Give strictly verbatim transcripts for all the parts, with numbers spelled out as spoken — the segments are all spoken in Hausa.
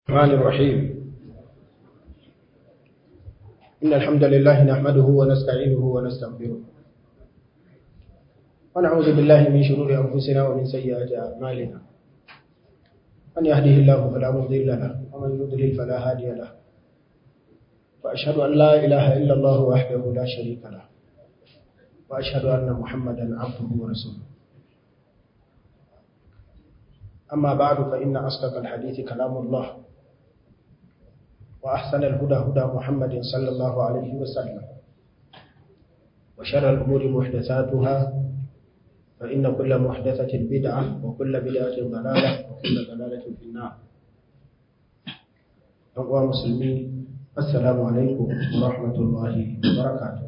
الرحمن الرحيم إن الحمد لله نحمده ونستعينه ونستغفره ونعوذ بالله من شرور أنفسنا ومن سيئات أعمالنا من يهده الله فلا مضل له ومن يضلل فلا هادي له وأشهد أن لا إله إلا الله وحده لا شريك له وأشهد أن محمدا عبده ورسوله أما بعد فإن أصدق الحديث كلام الله وأحسن الهدى هدى محمد صلى الله عليه وسلم وشر الأمور محدثاتها فإن كل محدثة بدعة وكل بدعة ضلالة وكل ضلالة في النار. أيها المسلمين السلام عليكم ورحمة الله وبركاته.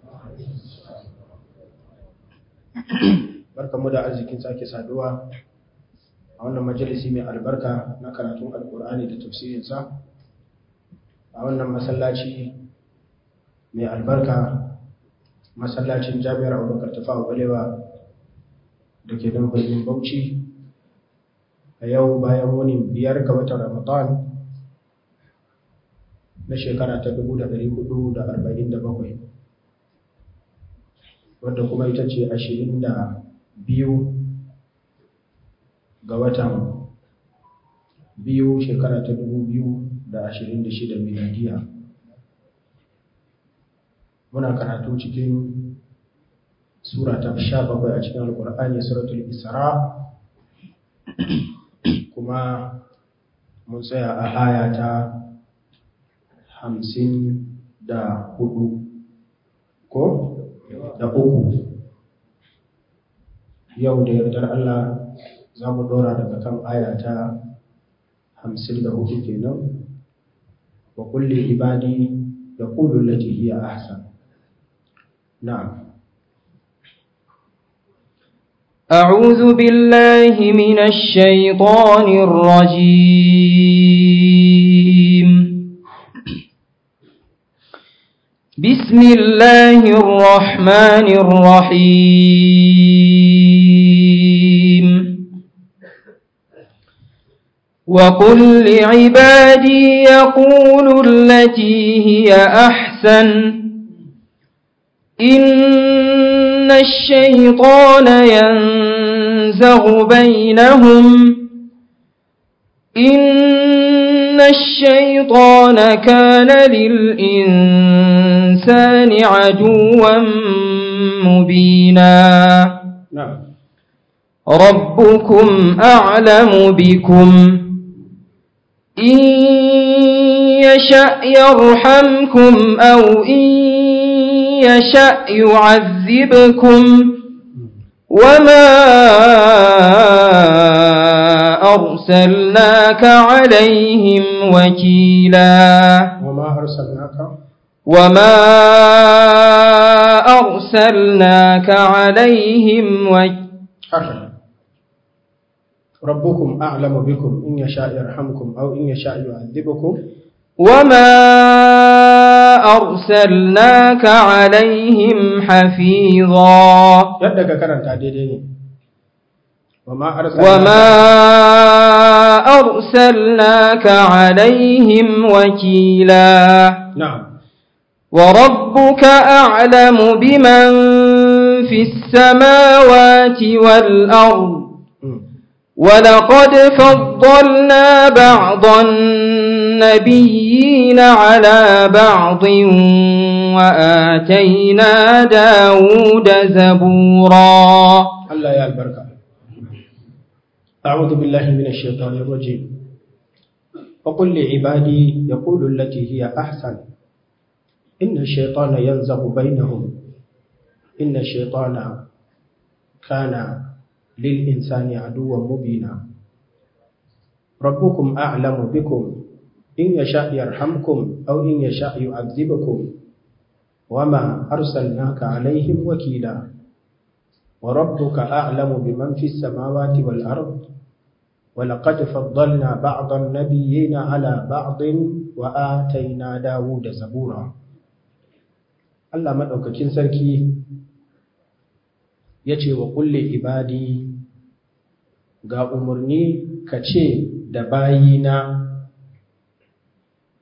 barkamu da arzikin sake saduwa a wannan majalisi mai albarka na karatun alkur'ani da tafsirinsa a wannan masallaci mai albarka, masallacin jami'ar Abubakar Tafawa Balewa da ke nan birnin Bauchi a yau bayan wani biyar ga watan Ramadan na shekara ta dubu da ɗari hudu da arba'in da bakwai, wadda kuma ita ce ashirin da biyu ga watan biyu shekara ta dubu biyu da ashirin da shida miladiya. Muna karatu cikin sura ta sha bakwai a cikin alkur'ani, suratul Isra, kuma mun tsaya a aya ta hamsin da hudu ko da uku. Yau da yardar Allah za mu dora daga kan aya ta hamsin da hudu kenan. wa kulli ibadi yaqulu allati hiya ahsan. Na'am. أعوذ بالله من الشيطان الرجيم. بسم الله الرحمن الرحيم. وقل لعبادي يقولوا التي هي أحسن إن الشيطان ينزغ بينهم إن الشيطان كان للإنسان عدوا مبينا. نعم. ربكم أعلم بكم إن يشأ يرحمكم أو إن يشأ يعذبكم وما أرسلناك عليهم وكيلا. وما أرسلناك وما أرسلناك عليهم وكيلا. ربكم أعلم بكم إن يشاء يرحمكم أو إن يشاء يعذبكم وما أرسلناك عليهم حفيظا. يدك كرنت daidai ne. وما أرسلناك وما أرسلناك عليهم وكيلا. نعم. وربك أعلم بمن في السماوات والأرض ولقد فضلنا بعض النبيين على بعض وآتينا داود زبورا. الله يا البركة. أعوذ بالله من الشيطان الرجيم. وقل لعبادي يقول التي هي أحسن إن الشيطان ينزغ بينهم إن الشيطان كان للإنسان عدوا مبينا. ربكم أعلم بكم إن يشاء يرحمكم أو إن يشاء يعذبكم وما أرسلناك عليهم وكيلا. وربك أعلم بمن في السماوات والأرض ولقد فضلنا بعض النبيين على بعض وآتينا داود زبورا. Allah madaukakin sarki yace wa kulli ibadi, ga umarni ka ce da bayina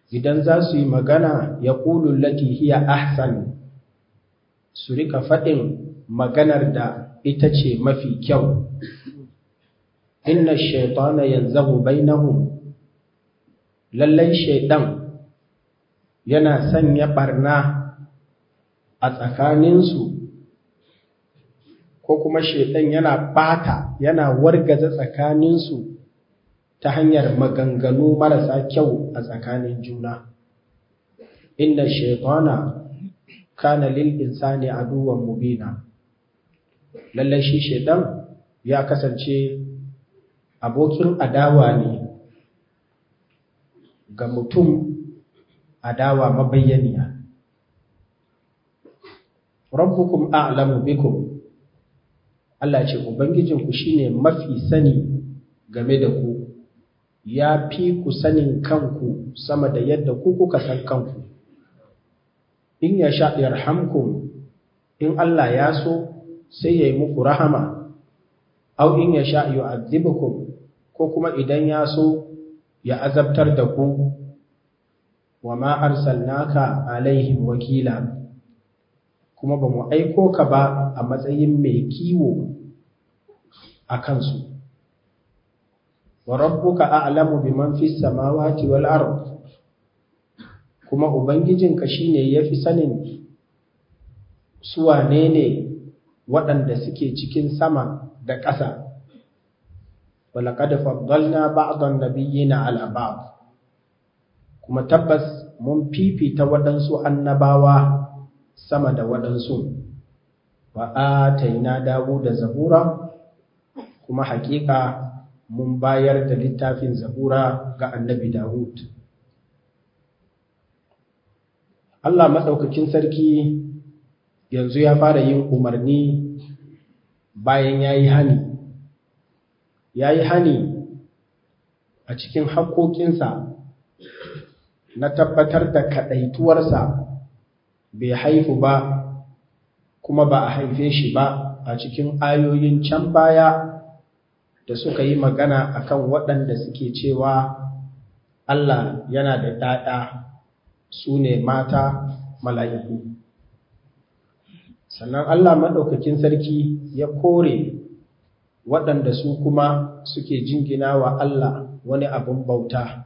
idan za su yi magana ya ƙulu lati hiya ahsan, su rika faɗin maganar da ita ce mafi kyau. Inna shaitana yanzahu bainahum, lallai shaidan yana sanya barna a tsakaninsu, ko kuma shaidan yana bata yana wargaza tsakaninsu ta hanyar maganganu marasa kyau a tsakanin juna. Inna shaitana kana lil insani aduwwan mubina, lallai shi shaidan ya kasance abokin adawa ne ga mutum, adawa mabayyaniya. Rabbukum a'lamu bikum, Allah ce ubangijinku shine mafi sani game da ku, ya fi ku sanin kanku sama da yadda ku kuka san kanku. In yasha yarhamkum, in Allah ya so sai yayi muku rahama, aw in yasha yu'adhibukum, ko kuma idan ya so ya azabtar da ku. Wa ma arsalnaka alaihim wakila, kuma ba mu aiko ka ba a matsayin mai kiwo a kansu. Wa rabbuka a'lamu biman fis samawati wal ard, kuma ubangijinka shine yafi sanin su wane ne waɗanda suke cikin sama da ƙasa. Walaqad faddalna ba'dhan nabiyyina 'ala ba'd, kuma tabbas mun fifita waɗansu annabawa sama da waɗansu. Wa ataina Dawuda zabura, kuma haƙiƙa mun bayar da littafin zabura ga annabi Dawud. Allah maɗaukakin sarki yanzu ya fara yin umarni bayan ya yi hani. Ya yi hani a cikin haƙoƙinsa na tabbatar da kaɗaituwarsa, bai haifu ba kuma ba a haife shi ba, a cikin ayoyin can baya da suka yi magana akan waɗanda suke cewa Allah yana da ɗaɗa, su ne mata mala'iku. Sannan Allah maɗaukakin sarki ya kore waɗanda su kuma suke jingina wa Allah wani abin bauta,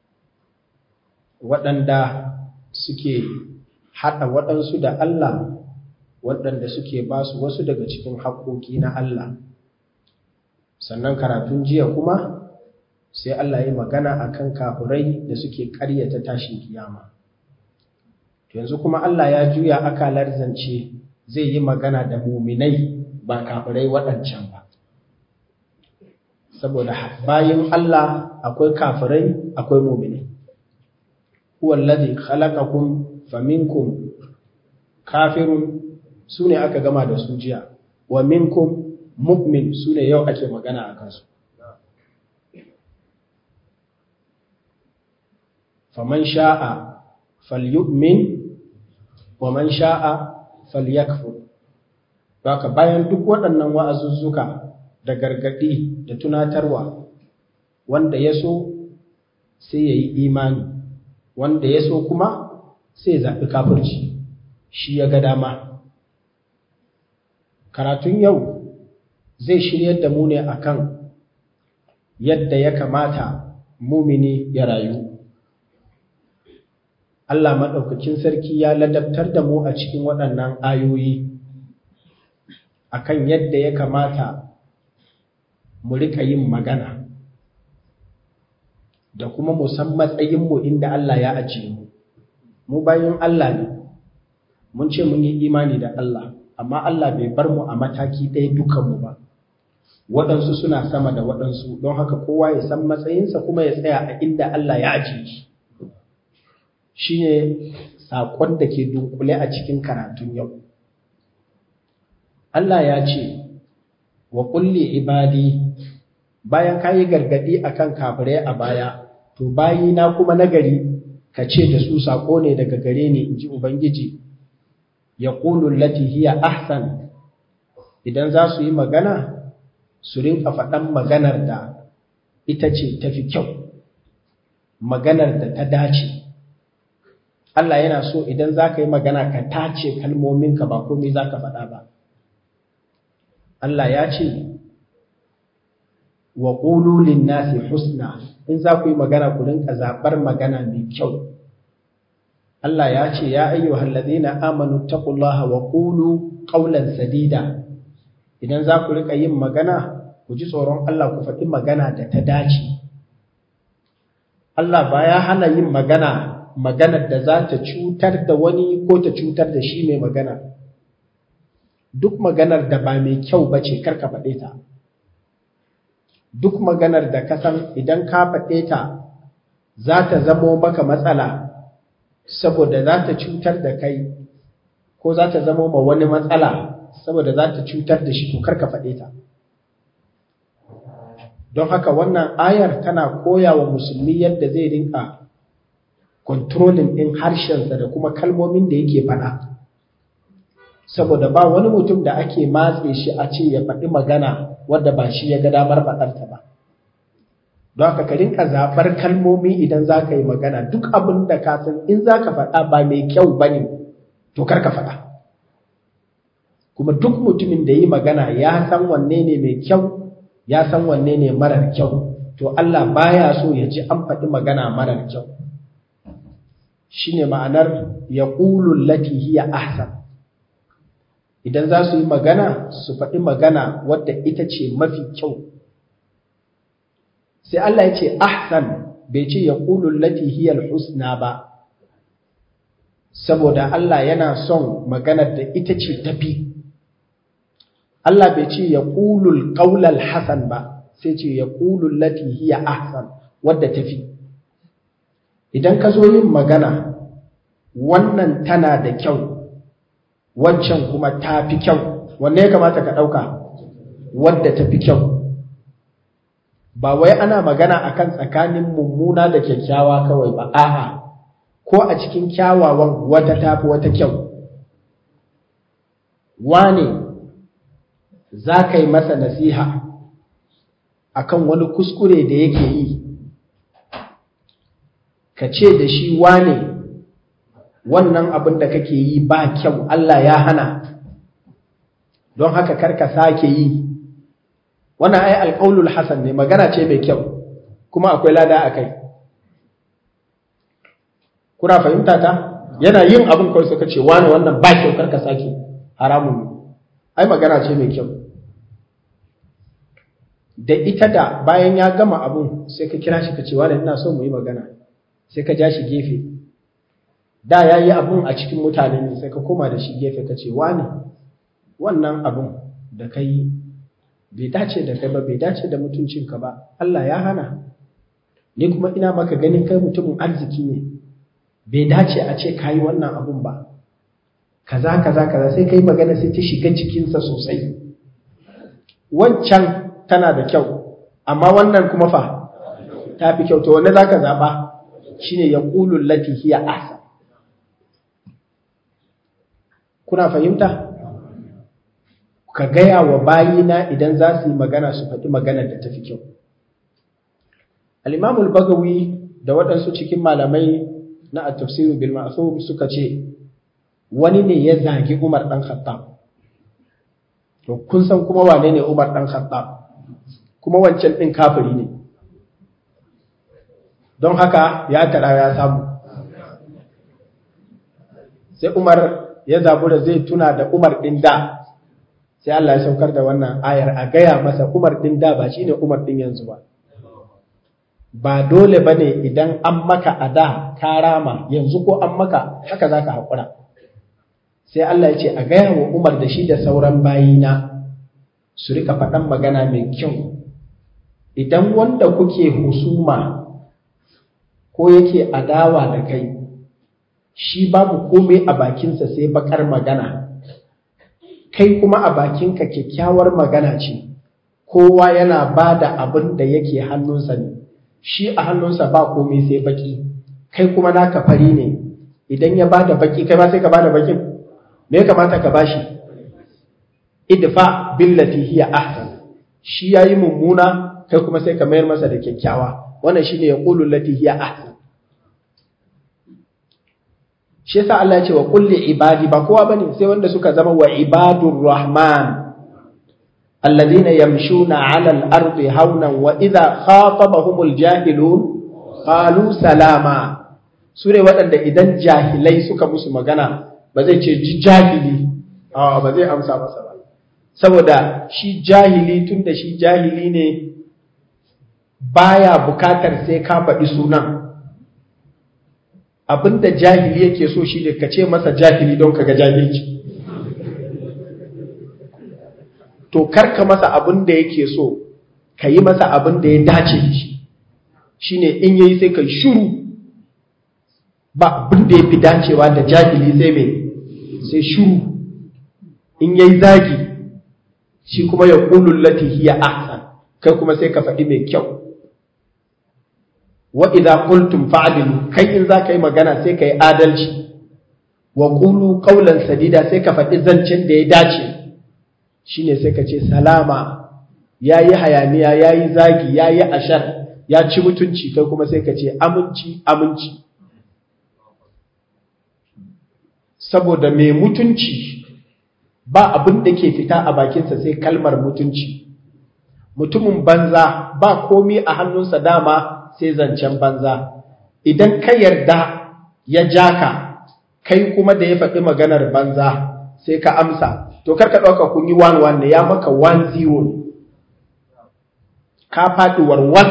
waɗanda suke haɗa waɗansu da Allah, waɗanda suke ba su wasu daga cikin haƙoƙi na Allah. Sannan karatun jiya kuma sai Allah ya magana akan kafirai da suke ƙaryata tashin kiyama. Yanzu kuma Allah ya juya akalar zance, zai yi magana da muminai ba kafirai waɗancan ba. Saboda bayin Allah akwai kafirai akwai muminai. Huwa allazi khalaqakum faminkum kafirun, sune aka gama da su jiya, wa minkum mu'min, sune yau ake magana akan su. Faman sha'a falyu'min wa man sha'a falyakfur. Baka bayan duk waɗannan wa'azuzzuka da gargadi da tunatarwa, wanda ya so sai ya yi imani, wanda ya so kuma sai ya zaɓi kafirci, shi ya ga dama. Karatun yau zai shiryar da mu ne akan yadda ya kamata mumini ya rayu. Allah maɗaukakin sarki ya ladabtar da mu a cikin waɗannan ayoyi akan yadda ya kamata mu rika yin magana, da kuma mu san matsayinmu inda Allah ya ajiye mu. Mu bayin Allah ne, mun ce mun yi imani da Allah, amma Allah bai bar mu a mataki ɗaya dukanmu ba. Waɗansu suna sama da waɗansu, don haka kowa ya san matsayinsa kuma ya tsaya a inda Allah ya ajiye shi. Shi ne saƙon da ke dunkule a cikin karatun yau. Allah ya ce, wa kulli ibadi, bayan ka yi gargaɗi a kan kafirai a baya, to bayina kuma nagari ka ce da su saƙo ne daga gare ni, in ji Ubangiji. Ya ƙulun lati hiya ahsan, idan za su yi magana, su rinka faɗan maganar da ita ce tafi kyau, maganar da ta dace, Allah yana so idan za ka yi magana ka tace kalmominka ba komai za ka faɗa ba. Allah ya ce wa qulu lin-nasi husna, in za ku yi magana ku rinka zaɓar magana mai kyau. Allah ya ce ya ayyuhal ladina amanu taqullaha wa qulu qawlan sadida, idan za ku rika yin magana ku ji tsoron Allah, ku faɗi magana da ta dace. Allah ba ya hana yin magana maganar da za ta cutar da wani ko ta cutar da shi mai magana. Duk maganar da ba mai kyau ba ce karka faɗe ta. Duk maganar da ka san idan ka faɗe ta za ta zamo maka matsala saboda za ta cutar da kai, ko za ta zamo ma wani matsala saboda za ta cutar da shi, to karka faɗe ta. Don haka wannan ayar tana koya wa musulmi yadda zai rinka controlling ɗin harshensa da kuma kalmomin da yake faɗa. Saboda ba wani mutum da ake matse shi a ce ya faɗi magana wadda ba shi ya ga damar faɗarta ba. Don haka ka rinka zaɓar kalmomi idan za ka yi magana, duk abin da ka san in za ka faɗa ba mai kyau ba ne, to kar ka faɗa. Kuma duk mutumin da yi magana ya san wanne ne mai kyau, ya san wanne ne marar kyau, to Allah baya so ya ji an faɗi magana marar kyau. Shine ma'anar yaqulu allati hiya ahsan. Idan za su yi magana su faɗi magana wadda ita ce mafi kyau. Sai Allah ya ce ahsan, bai ce yaqulu allati hiya alhusna ba, saboda Allah yana son maganar da ita ce tafi. Allah bai ce yaqulu alqawla alhasan ba, sai ce yaqulu allati hiya ahsan, wadda tafi. Idan ka zo yin magana, wannan tana da kyau, wancan kuma ta fi kyau, wanne ya kamata ka ɗauka? Wadda ta fi kyau. Ba wai ana magana akan tsakanin mummuna da kyakkyawa kawai ba, a'a, ko a cikin kyawawan wata ta fi wata kyau. Wane za ka yi masa nasiha akan wani kuskure da yake yi, ka ce da shi wane wannan abin da kake yi ba kyau, Allah ya hana, don haka karka sake yi. Wannan ai alqaulul hasan ne, magana ce mai kyau kuma akwai lada a kai. Kuna fahimta ta? Yana yin abin kawai suka ce wane wannan ba kyau, karka sake, haramun ne. Ai magana ce mai kyau. Da ita da bayan ya gama abun sai ka kira shi ka ce wane ina so mu yi magana, sai ka ja shi gefe. Da ya yi abun a cikin mutane ne, sai ka koma da shi gefe ka ce wane wannan abun da ka yi bai dace da kai ba, bai dace da mutuncinka ba, Allah ya hana. Ni kuma ina maka ganin kai mutumin arziki ne, bai dace a ce ka yi wannan abun ba, kaza kaza kaza, sai ka yi magana sai ta shiga cikinsa sosai. Wancan tana da kyau, amma wannan kuma fa ta fi kyau, to wanne za ka zaɓa? Shi ne ya ƙulun lati hiya ahsan. Kuna fahimta? Ka gaya wa bayina idan za su yi magana su faɗi maganar da ta fi kyau. Al-Imam al-Bagawi da waɗansu cikin malamai na at-tafsir bil ma'thur suka ce wani ne ya zagi Umar dan Khattab. To kun san kuma wane ne Umar dan Khattab? Kuma wancan din kafiri ne. Don haka ya tara ya samu. Sai Umar ya zabura zai tuna da Umar din da. Sai Allah ya saukar da wannan ayar a gaya masa Umar din da ba shine Umar din yanzu ba. Ba dole bane idan an maka a da ka rama, yanzu ko an maka haka zaka hakura. Sai Allah ya ce a gaya wa Umar da shi da sauran bayina su rika faɗan magana mai kyau. Idan wanda kuke husuma ko yake adawa da kai, shi babu komai a bakinsa sai bakar magana, kai kuma a bakinka kyakkyawar magana ce, kowa yana ba da abin da yake hannunsa ne, shi a hannunsa ba komai sai baki, kai kuma naka fari ne, idan ya ba da baki kai ma sai ka ba da bakin, me ya kamata ka bashi? Idfa billati hiya ahsan. Shi yayi mummuna, kai kuma sai ka mayar masa da kyakkyawa. Wannan shine yaqulu lati hiya ahsan. shi yasa Allah ya ce wa qul li ibadi, ba kowa bane sai wanda suka zama wa ibadur rahman alladhina yamshuna 'ala al-ardi hawnan wa idha khatabahumul jahilun qalu salama. Sune waɗanda idan jahilai suka musu magana ba zai ce ji jahili, a ba zai amsa masa ba, saboda shi jahili tunda shi jahili ne baya bukatar sai ka faɗi sunan. Abinda jahili yake so shi ne ka ce masa jahili don kaga jahilci. To karka masa abinda yake so, ka yi masa abinda ya dace da shi. Shi ne in yayi sai kai shuru, ba abinda ya fi dacewa da jahili sai mai sai shuru. In yayi zagi shi kuma ya qulul lati hiya ahsan, kai kuma sai ka faɗi mai kyau. Wa idza qultum fa'dilu, kai in za ka yi magana sai ka yi adalci. Wa qulu qawlan sadida, sai ka faɗi zancen da ya dace. Shine sai ka ce salama, yayi hayaniya, yayi zagi, yayi ashar, ya ci mutunci, kai kuma sai ka ce aminci aminci. Saboda mai mutunci ba abin da ke fita a bakinsa sai kalmar mutunci. Mutumin banza ba komi a hannunsa dama sai zancen banza. Idan ka yarda ya jaka, kai kuma da ya faɗi maganar banza sai ka amsa, to karka ɗauka kun yi one one ne, ya maka one zero ne, ka faɗi warwas.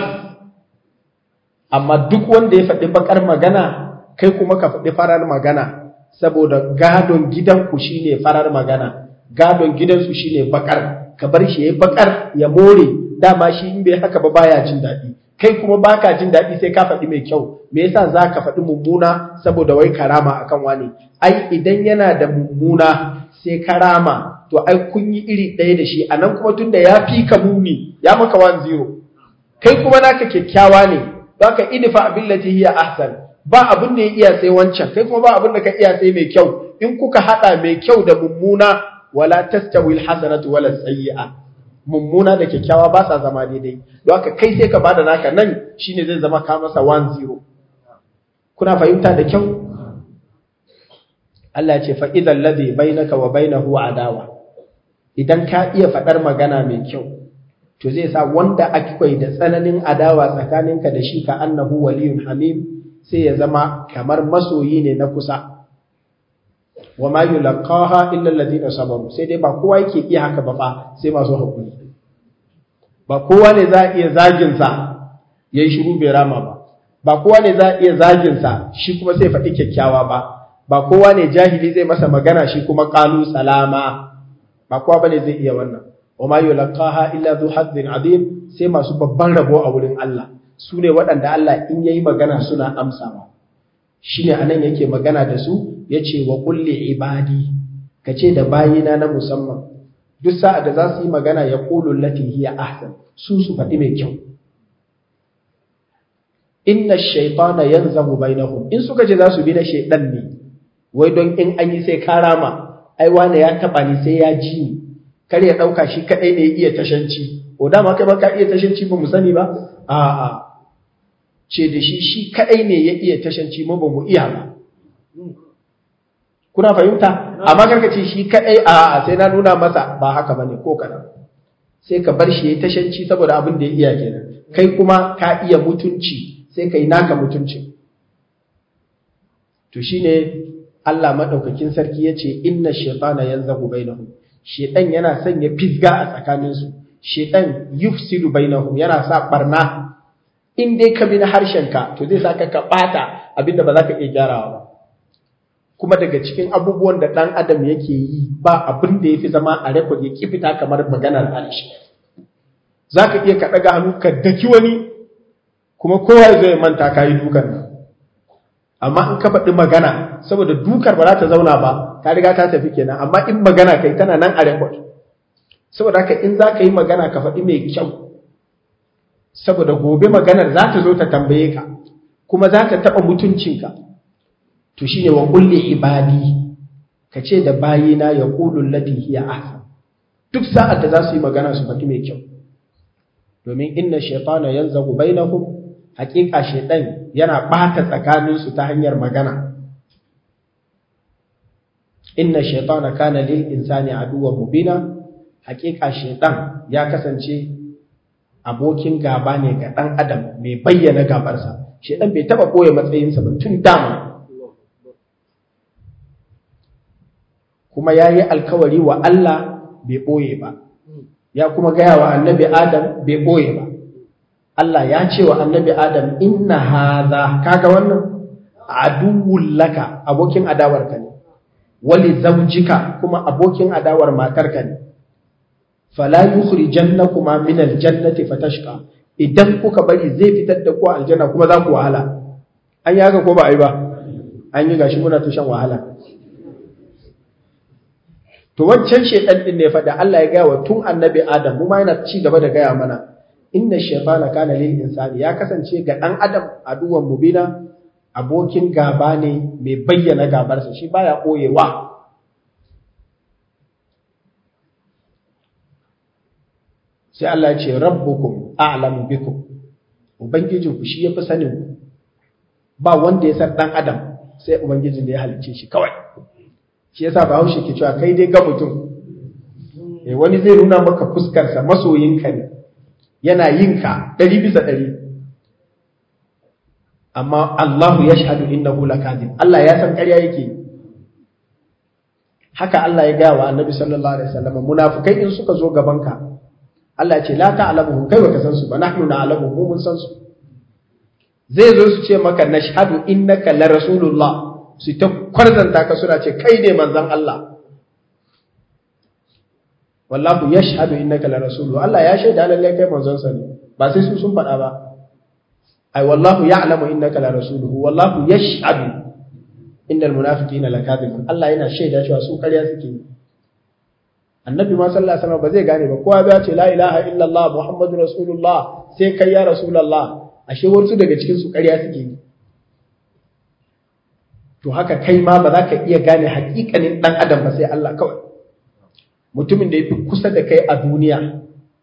Amma duk wanda ya faɗi bakar magana, kai kuma ka faɗi farar magana, saboda gadon gidanku shine farar magana, gadon gidansu shine bakar. Ka bar shi yayi bakar ya more, dama shi in bai haka ba baya jin daɗi. Kai kuma baka jin daɗi sai ka faɗi mai kyau. Me yasa za ka faɗi mummuna? Saboda wai karama akan wani. Ai idan yana da mummuna sai karama, to ai kun yi iri ɗaya da shi. Anan kuma tunda ya fi ka muni, ya maka one zero. Kai kuma naka kyakkyawa ne, baka idfa billati hiya ahsan. Ba abin da ya iya sai wancan, kai kuma ba abin da ka iya sai mai kyau. In kuka hada mai kyau da mummuna, wala tastawi alhasanatu wala sayyi'a. Mummuna da kyakkyawa ba sa zama daidai. Don haka kai sai ka bada naka, nan shine zai zama ka masa one zero. Kuna fahimta da kyau? Allah ya ce fa idhal ladhi bainaka wa bainahu adawa. Idan ka iya fadar magana mai kyau, to zai sa wanda akwai da tsananin adawa tsakaninka da shi ka annahu waliyun hamim, sai ya zama kamar masoyi ne na kusa. Wa ma yulqaha illa alladhina sabaru, sai dai ba kowa yake iya haka ba fa, sai masu hakuri. Ba kowa ne za a iya zagin sa yayi shiru bai rama ba. Ba kowa ne za a iya zagin sa shi kuma sai faɗi kyakkyawa ba. Ba kowa ne jahili zai masa magana shi kuma qalu salama. Ba kowa bane zai iya wannan. Wa ma yulqaha illa dhu hazzin azim, sai masu babban rabo a wurin Allah. Su ne waɗanda Allah in yayi magana suna amsawa. Shine anan yake magana da su, yace wa kulli ibadi, kace da bayina na musamman, duk sa'a da za su yi magana ya qulul lati hiya ahsan, su su faɗi mai kyau. Inna ash-shaytana yanzabu bainahum, in suka ce za su bi na shaydan ne, wai don in an yi sai karama, ai wane ya taba ni sai ya ji ni, kar ya dauka shi kadai ne ya iya tashanci. O dama kai ba ka iya tashanci ba mu sani ba? A'a, ce da shi shi kadai ne ya iya tashanci mu ba mu iya ba. Kuna fahimta? Amma karka ce shi kadai, a'a sai na nuna masa, ba haka bane ko kana. Sai ka bar shi yayi tashanci saboda abin da ya iya kenan. Kai kuma ka iya mutunci, sai kai naka mutunci. To shine Allah madaukakin sarki yace inna shaytana yanzagu bainahum. Shaytan yana son ya fisga a tsakaninsu. Shaytan yufsidu bainahum, yana sa barna. In dai ka bi na harshenka, to zai saka ka bata abinda ba za ka iya gyarawa ba. Kuma daga cikin abubuwan da ɗan adam yake yi, ba abin da ya fi zama a rekod ya ki fita kamar maganar harshe. Za ka iya ka ɗaga hannu ka daki wani, kuma kowa zai manta ka yi dukan nan. Amma in ka faɗi magana, saboda dukar ba za ta zauna ba, ta riga ta tafi kenan. Amma in magana kai tana nan a rekod. Saboda haka in za ka yi magana ka faɗi mai kyau. Saboda gobe maganar za ta zo ta tambaye ka, kuma za ta taɓa mutuncinka. To shine wa kulli ibadi, kace da bayina ya qulul lati hiya ahsan. Duk sa'ar da za su yi magana su faɗi mai kyau. Domin inna shaytana yanzagu bainahum, haqiqa shaytan yana bata tsakanin su ta hanyar magana. inna shaytana kana lil insani aduwwan mubina, haƙiƙa shaytan ya kasance abokin gaba ne ga dan adam mai bayyana gabarsa. Shaytan bai taba koye matsayinsa ba tun dama, kuma yayi alkawari wa Allah bai boye ba, ya kuma gaya wa annabi Adam bai boye ba. Allah ya ce wa annabi Adam inna hadha, kaga wannan aduwwul laka, abokin adawarka ne, wali zawjika, kuma abokin adawar matarka ne, fala yukhrijannakuma min aljannati fatashqa, idan kuka bari zai fitar da ku aljanna kuma za ku wahala. An yi haka ko ba ai ba? An yi, gashi muna tushen wahala. To wancan shedan din ne fa da Allah ya gaya wa tun annabi Adam, mu ma yana ci gaba da gaya mana inna shaytana kana lil insani, ya kasance ga dan adam aduwan mubina, abokin gaba ne mai bayyana gabarsa, shi baya koyewa. Sai Allah ya ce rabbukum a'lamu bikum, ubangijinku shi yafi sanin ku. Ba wanda ya san dan adam sai ubangijin da ya halicce shi kawai. Shi yasa Bahaushe ke cewa kai dai ga mutum, eh wani zai nuna maka fuskar sa masoyinka ne, yana yin ka ɗari bisa ɗari, amma Allahu yashhadu innahu lakadib, Allah ya san ƙarya yake. Haka Allah ya gaya wa Annabi sallallahu alaihi wasallam, munafikai in suka zo gaban ka, Allah ya ce la ta'lamuhum, kai baka san su ba, nahnu na'lamu, mu mun san su. Zai zo su ce maka nashhadu innaka la rasulullah, su ta kwarzanta ka suna ce kai ne manzon Allah. Wallahu yashhadu innaka la rasuluhu, Allah ya shaida lalle kai manzon sa ne, ba sai su sun faɗa ba. Ai wallahu ya'lamu innaka la rasuluhu wallahu yashhadu innal munafiqina lakadibun, Allah yana shaida cewa su ƙarya suke yi. Annabi ma sallallahu alaihi wasallam ba zai gane ba, kowa ya ce la ilaha illallah muhammadur rasulullah sai kai ya rasulullah, ashe wasu daga cikin su ƙarya suke yi. To haka kai ma ba za ka iya gane haƙiƙanin dan adam ba sai Allah kawai. Mutumin da ya fi kusa da kai a duniya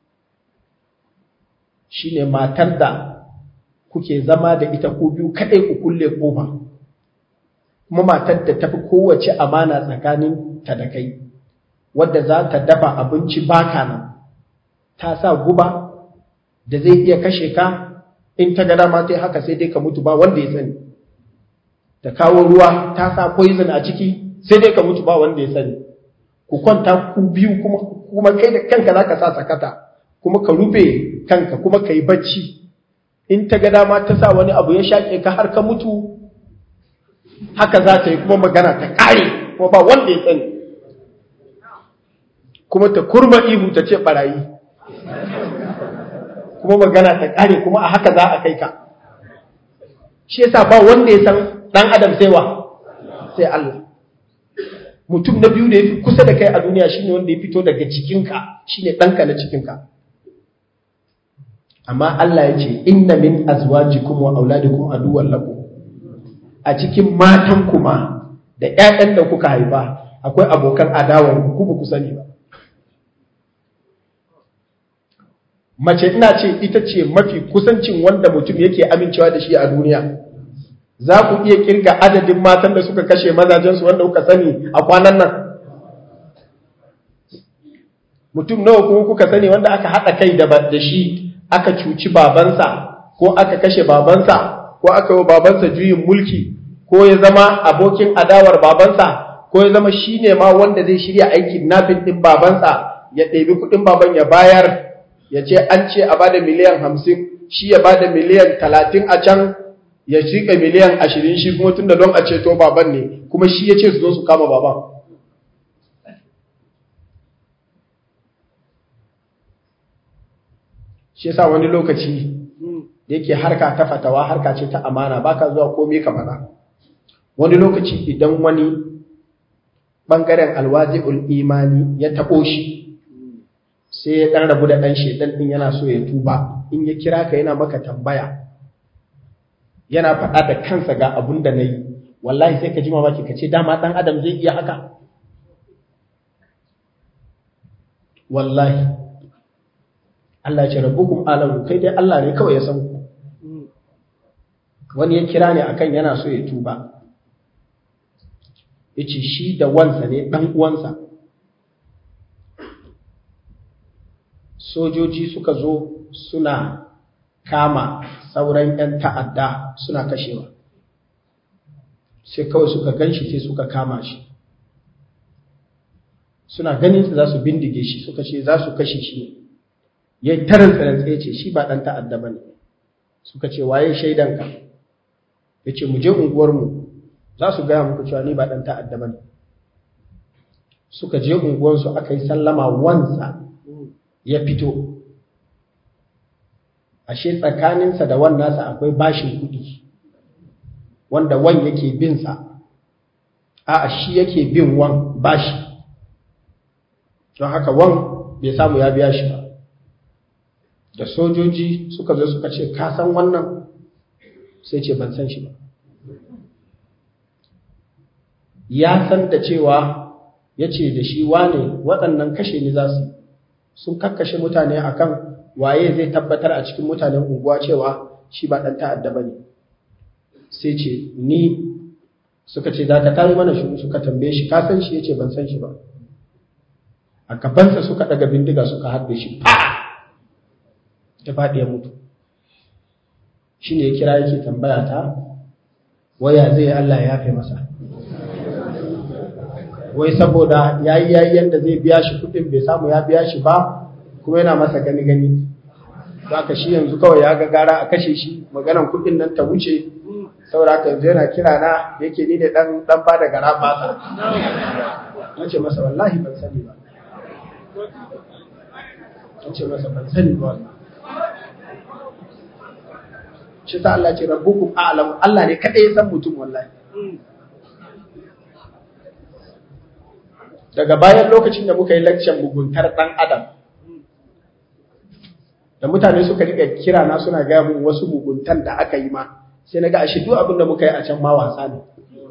shi ne matar da kuke zama da ita ko biyu kaɗai ku kulle ƙofa, kuma matar da tafi kowace amana tsakanin ta da kai, wadda za ta dafa abinci baka nan, ta sa guba da zai iya kashe ka, in ta gada ma ta haka sai dai ka mutu ba wanda ya sani, ta kawo ruwa ta sa poison a ciki sai dai ka mutu ba wanda ya sani, ku kwanta ku biyu kuma kuma kai da kanka zaka sa sakata, kuma ka rufe kanka kuma kai bacci, in ta ga dama ta sa wani abu ya shake ka har ka mutu, haka za ta yi kuma magana ta kare kuma ba wanda ya sani, kuma ta kurma ihu ta ce barayi, kuma magana ta kare kuma a haka za a kai ka. Shi yasa ba wanda ya san dan adam sai wa sai Allah. Mutum na biyu da ya fi kusa da kai a duniya shine wanda ya fito daga cikinka, shine ɗanka na cikinka. Amma Allah ya ce inna min azwajikum wa auladikum aduwwan lakum, a cikin matan kuma da ƴaƴan da kuka haifa akwai abokan adawar ku ba ku sani ba. Mace ina ce ita ce mafi kusancin wanda mutum yake amincewa da shi a duniya. Za ku iya kirga adadin matan da suka kashe mazajensu wanda kuka sani a kwanan nan? Mutum nawa kuma kuka sani wanda aka haɗa kai da shi aka cuci babansa, ko aka kashe babansa, ko aka yi babansa juyin mulki, ko ya zama abokin adawar babansa, ko ya zama shi ne ma wanda zai shirya aikin nafin ɗin babansa, ya ɗebi kuɗin baban ya bayar, ya ce an ce a bada miliyan hamsin, shi ya bada miliyan talatin a can, ya shiƙa miliyan ashirin shi kuma tun da don a ceto baban ne, kuma shi ya ce su zo su kama baban. Shi yasa wani lokaci da yake harka ta fatawa, harka ce ta amana, baka zuwa komai ka faɗa. Wani lokaci idan wani ɓangaren alwazi'ul imani ya taɓo shi, sai ya ɗan rabu da ɗan shedan ɗin yana so ya tuba, in ya kira ka yana maka tambaya, yana faɗa da kansa ga abun da na yi, wallahi sai ka ji mamaki ka ce dama ɗan adam zai iya haka. Wallahi Allah ya ce rabbukum alamu, kai dai Allah ne kawai ya san ku. Wani ya kira ne akan yana so ya tuba, yace shi da wansa ne dan uwansa. Sojoji suka zo suna kama sauran 'yan ta'adda suna kashewa, sai kawai suka ganshi sai suka kama shi, suna ganin su za su bindige shi, suka ce za su kashe shi ne. Ya yi tarin tsirantsa ya ce shi ba ɗan ta'adda ba ne. Suka ce waye shaidanka? Ya ce mu je unguwarmu za su gaya muku cewa ni ba ɗan ta'adda ba ne. Suka je unguwarsu aka yi sallama, wansa ya fito, ashe tsakaninsa da wan nasa akwai bashin kuɗi wanda wan yake bin sa, a shi yake bin wan bashi, don haka wan bai samu ya biya shi ba. Da sojoji suka zo suka ce ka san wannan? Sai ce ban san shi ba. Ya san da cewa ya ce da shi wane waɗannan kashe ni za su, sun kakkashe mutane akan waye zai tabbatar a cikin mutanen unguwa cewa shi ba ɗan ta'adda ba ne. Sai ce ni. Suka ce za ka tayi mana shi, suka tambaye shi ka san shi? Ya ce ban san shi ba. A gabansa suka ɗaga bindiga suka harbe shi, pa ta faɗi ya mutu. Shi ne ya kira yake tambaya ta waya zai Allah ya yafe masa, wai saboda yayi yayi yanda zai biya shi kuɗin bai samu ya biya shi ba, kuma yana masa gani gani. Haka shi yanzu kawai ya ga gara a kashe shi, maganan kuɗin nan ta wuce. Saboda haka yanzu yana kira na yake ni da dan dan ba da gara ba sa. Nace masa wallahi ban sani ba. Nace masa ban sani ba. Shi ta Allah ce rabbukum a'lamu, Allah ne kadai ya san mutum wallahi. Daga bayan lokacin da muka yi lecture muguntar dan adam, da mutane suka rika kira na suna gaya mun wasu muguntan da aka yi ma, sai naga ashe duk abin da muka yi a can ma wasa ne.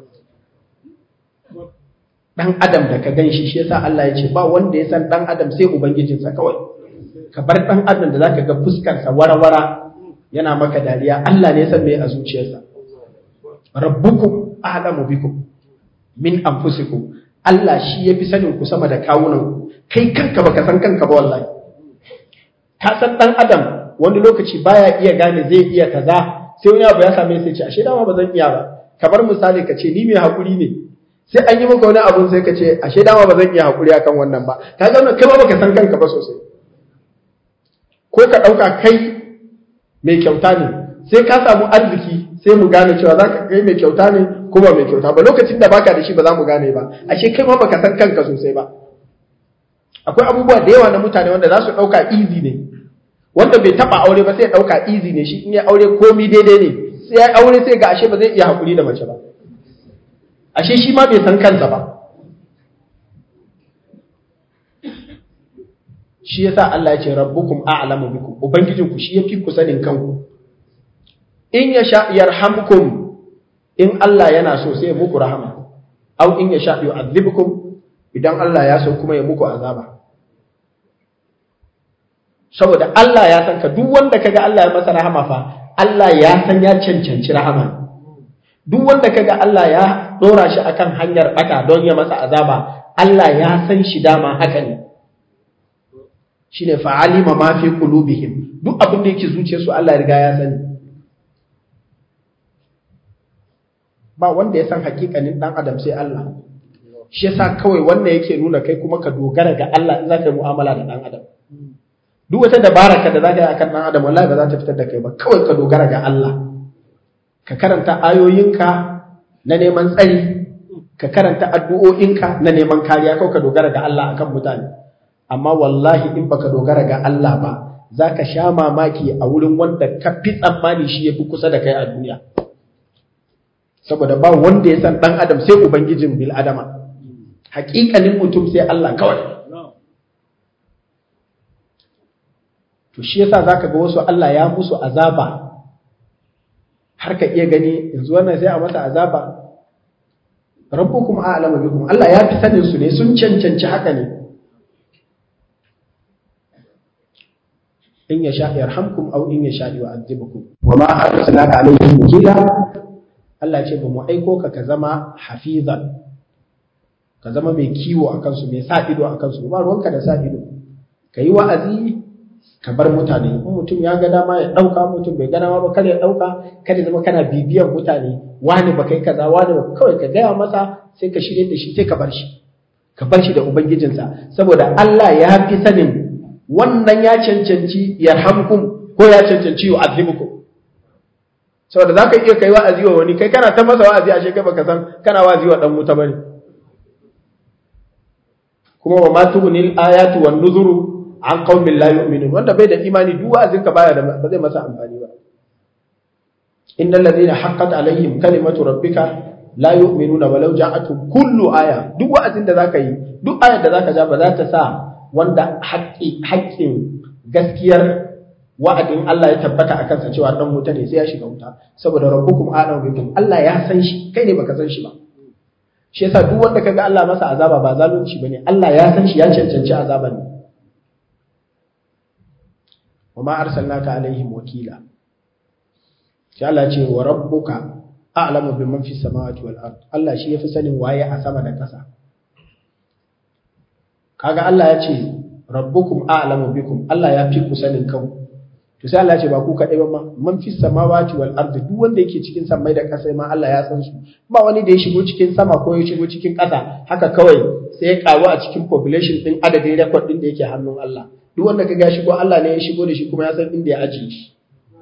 Dan adam da ka ganshi, shi yasa Allah ya ce ba wanda ya san dan adam sai ubangijinsa kawai. Ka bar dan adam da zaka ga fuskar sa warawara yana maka dariya, Allah ne ya san me a zuciyarsa. Rabbukum a'lamu bikum min anfusikum, Allah shi yafi sanin ku sama da kawunan ku. Kai kanka baka san kanka ba wallahi. Ka san dan adam wani lokaci baya iya gane zai iya kaza, sai wani abu ya same sai ce ashe dama ba zan iya ba. Kamar misali ka ce ni mai hakuri ne, sai an yi maka wani abu sai ka ce ashe dama ba zan iya hakuri akan wannan ba. Ka ga kai ba baka san kanka ba sosai. Ko ka dauka kai mai kyauta ne, sai ka samu arziki sai mu gane cewa zaka kai mai kyauta ne ko ba mai kyauta ba. Lokacin da baka da shi ba za mu gane ba. Ashe kai ma baka san kanka sosai ba. Akwai abubuwa da yawa na mutane wanda za su dauka easy ne. Wanda bai taba aure ba sai ya dauka easy ne, shi in ya aure komai daidai ne. Sai ya aure sai ga ashe ba zai iya hakuri da mace ba. Ashe shi ma bai san kansa ba. Shi yasa Allah ya ce rabbukum a'lamu bikum, ubangijinku shi yafi ku sanin kanku. In yasha yarhamkum, in Allah yana so sai ya muku rahama. Au in yasha yu'adhibukum, idan Allah ya so kuma ya muku azaba. Saboda Allah ya san ka, duk wanda kaga Allah ya masa rahama fa, Allah ya san ya cancanci rahama. Duk wanda kaga Allah ya dora shi akan hanyar bata don ya masa azaba, Allah ya san shi dama haka ne. Shine fa'alima ma fi qulubihim, duk abin da yake zuciyarsu Allah ya riga ya sani. Ba wanda ya san hakikanin dan adam sai Allah. Shi yasa kawai wanda yake nuna kai kuma ka dogara ga Allah in zaka yi mu'amala da dan adam. Duk wata dabara ka da zaka yi akan dan adam wallahi ba za ta fitar da kai ba. Kawai ka dogara ga Allah. Ka karanta ayoyinka na neman tsari, ka karanta addu'o'inka na neman kariya, kawai ka dogara ga Allah akan mutane. Amma wallahi in baka dogara ga Allah ba, zaka sha mamaki a wurin wanda ka fi tsammani shi yafi kusa da kai a duniya. Saboda ba wanda ya san dan adam sai ubangijin bil adama. Haƙiƙanin mutum sai Allah kawai. To shi yasa zaka ga wasu Allah ya musu azaba har ka iya gani yanzu wannan sai a masa azaba. Rabbukum a'lamu bikum, Allah ya fi sanin su ne, sun cancanci haka ne. In yasha yarhamkum aw in yasha yu'adhibukum wama arsalnaka alaihim wakila. Allah ce ba mu aiko ka ka zama hafizan, ka zama mai kiwo a kansu, mai sa ido a kansu, ba ruwanka da sa ido. Ka yi wa'azi ka bar mutane, in mutum ya ga dama ya ɗauka, mutum bai ga dama ba kada ya ɗauka, kada zama kana bibiyan mutane, wani ba kai kaza, wani ba, kawai ka gaya masa sai ka shirye da shi sai ka bar shi, ka bar shi da ubangijinsa, saboda Allah ya fi sanin wannan ya cancanci yarhamkum ko ya cancanci yu'adhibukum. Saboda za ka iya kai wa'azi wa wani, kai kana ta masa wa'azi ashe kai baka san kana wa'azi wa dan wuta bane. Kuma wa ma tughnil ayatu wan nuzuru an qaumin la yu'minun, wanda bai da imani duk wa'azin ka baya da ba zai masa amfani ba. Innal ladina haqqat alaihim kalimatu rabbika la yu'minuna walau ja'atuhum kullu aya, duk wa'azin da zaka yi, duk ayar da zaka ja ba za ta sa wanda haƙƙi haƙƙin gaskiyar wa'adin Allah ya tabbata a kansa cewa dan wuta ne sai ya shiga wuta, saboda rabbukum a'lamu bikum, Allah ya san shi, kai ne baka san shi ba. Shi yasa duk wanda kaga Allah masa azaba ba zalunci bane, Allah ya san shi, ya cancanci azaba ne. Wa ma arsalnaka alaihim wakila, sai Allah ce wa rabbuka a'lamu biman fis samawati wal ard, Allah shi yafi sanin waye a sama da ƙasa. Kaga Allah ya ce rabbukum a'lamu bikum, Allah ya fi ku sanin kanku. To sai Allah ya ce ba ku kadai ba ma, man fis samawati wal ard, duk wanda yake cikin samai da ƙasa ma Allah ya san su. Ba wani da ya shigo cikin sama ko ya shigo cikin ƙasa haka kawai sai ya karu a cikin population din adadin record din da yake hannun Allah. Duk wanda kaga ya shigo Allah ne ya shigo da shi kuma ya san inda ya ajiye shi.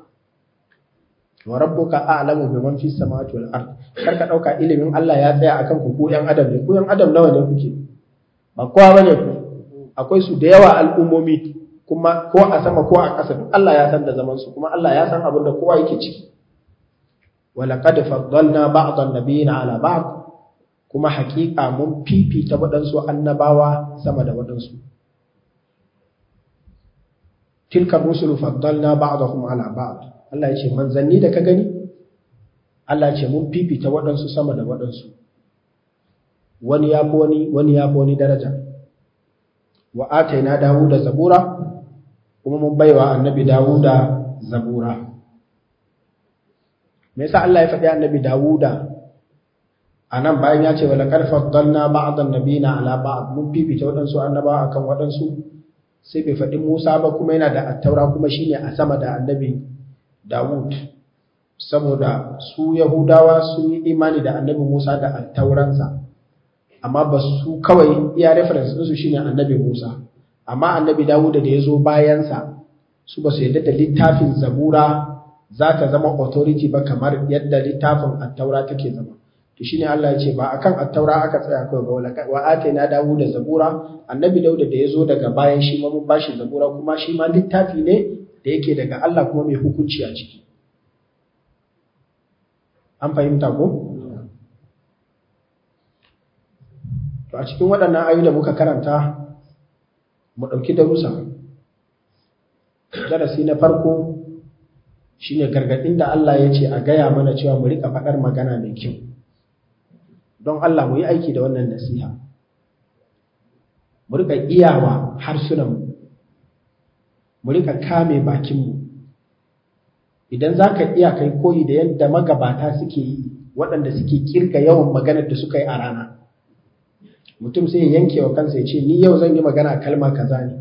Wa rabbuka a'lamu biman fis samawati wal ard. Kar ka dauka ilimin Allah ya tsaya akan ku ku yan adam ne. Ku yan adam nawa ne kuke? Ba kowa bane ku. Akwai su da yawa al'ummomi, kuma ko a sama ko a ƙasa duk Allah ya san da zaman su, kuma Allah ya san abin da kowa yake ciki. Wa laqad faddalna ba'dhan nabiyina ala ba'd, kuma haƙiƙa mun fifita waɗansu annabawa sama da waɗansu. Tilka rusulu faddalna ba'dahum ala ba'd. Allah ya ce manzanni da ka gani, Allah ya ce mun fifita waɗansu sama da waɗansu. Wani ya fi wani, wani ya fi wani daraja. Wa ataina Dawuda zabura, kuma mun baiwa annabi Dawuda zabura. Me yasa Allah ya faɗi annabi Dawuda anan bayan ya ce wa laqad faddalna ba'dhan nabiyina ala ba'd, mun fifita waɗansu annabawa akan waɗansu, sai bai faɗi Musa ba kuma yana da attaura kuma shine a sama da annabi Dawud, saboda su Yahudawa sun yi imani da annabi Musa da attauransa, amma ba su kawai iya reference ɗinsu shine annabi Musa, amma annabi Dawud da ya zo bayansa su ba su yadda da littafin zabura za ta zama authority ba kamar yadda littafin attaura take zama. To shine Allah ya ce ba akan attaura aka tsaya kawai ba, wa ataina Dawud zabura, annabi Dawud da ya zo daga bayan shi ma mun bashi zabura, kuma shi ma littafi ne da yake daga Allah kuma mai hukunci a ciki. An fahimta ko? To a cikin waɗannan ayoyi da muka karanta mu ɗauki darussa. Darasi na farko shine gargaɗin da Allah ya ce a gaya mana cewa mu rika faɗar magana mai kyau. Don Allah mu yi aiki da wannan nasiha. Mu rika iyawa harsunanmu, mu rika kame bakinmu. Idan za ka iya kai koyi da yadda magabata suke yi, waɗanda suke kirga yawan maganar da suka yi a rana. Mutum sai ya yanke wa kansa ya ce ni yau zan yi magana kalma kaza ne.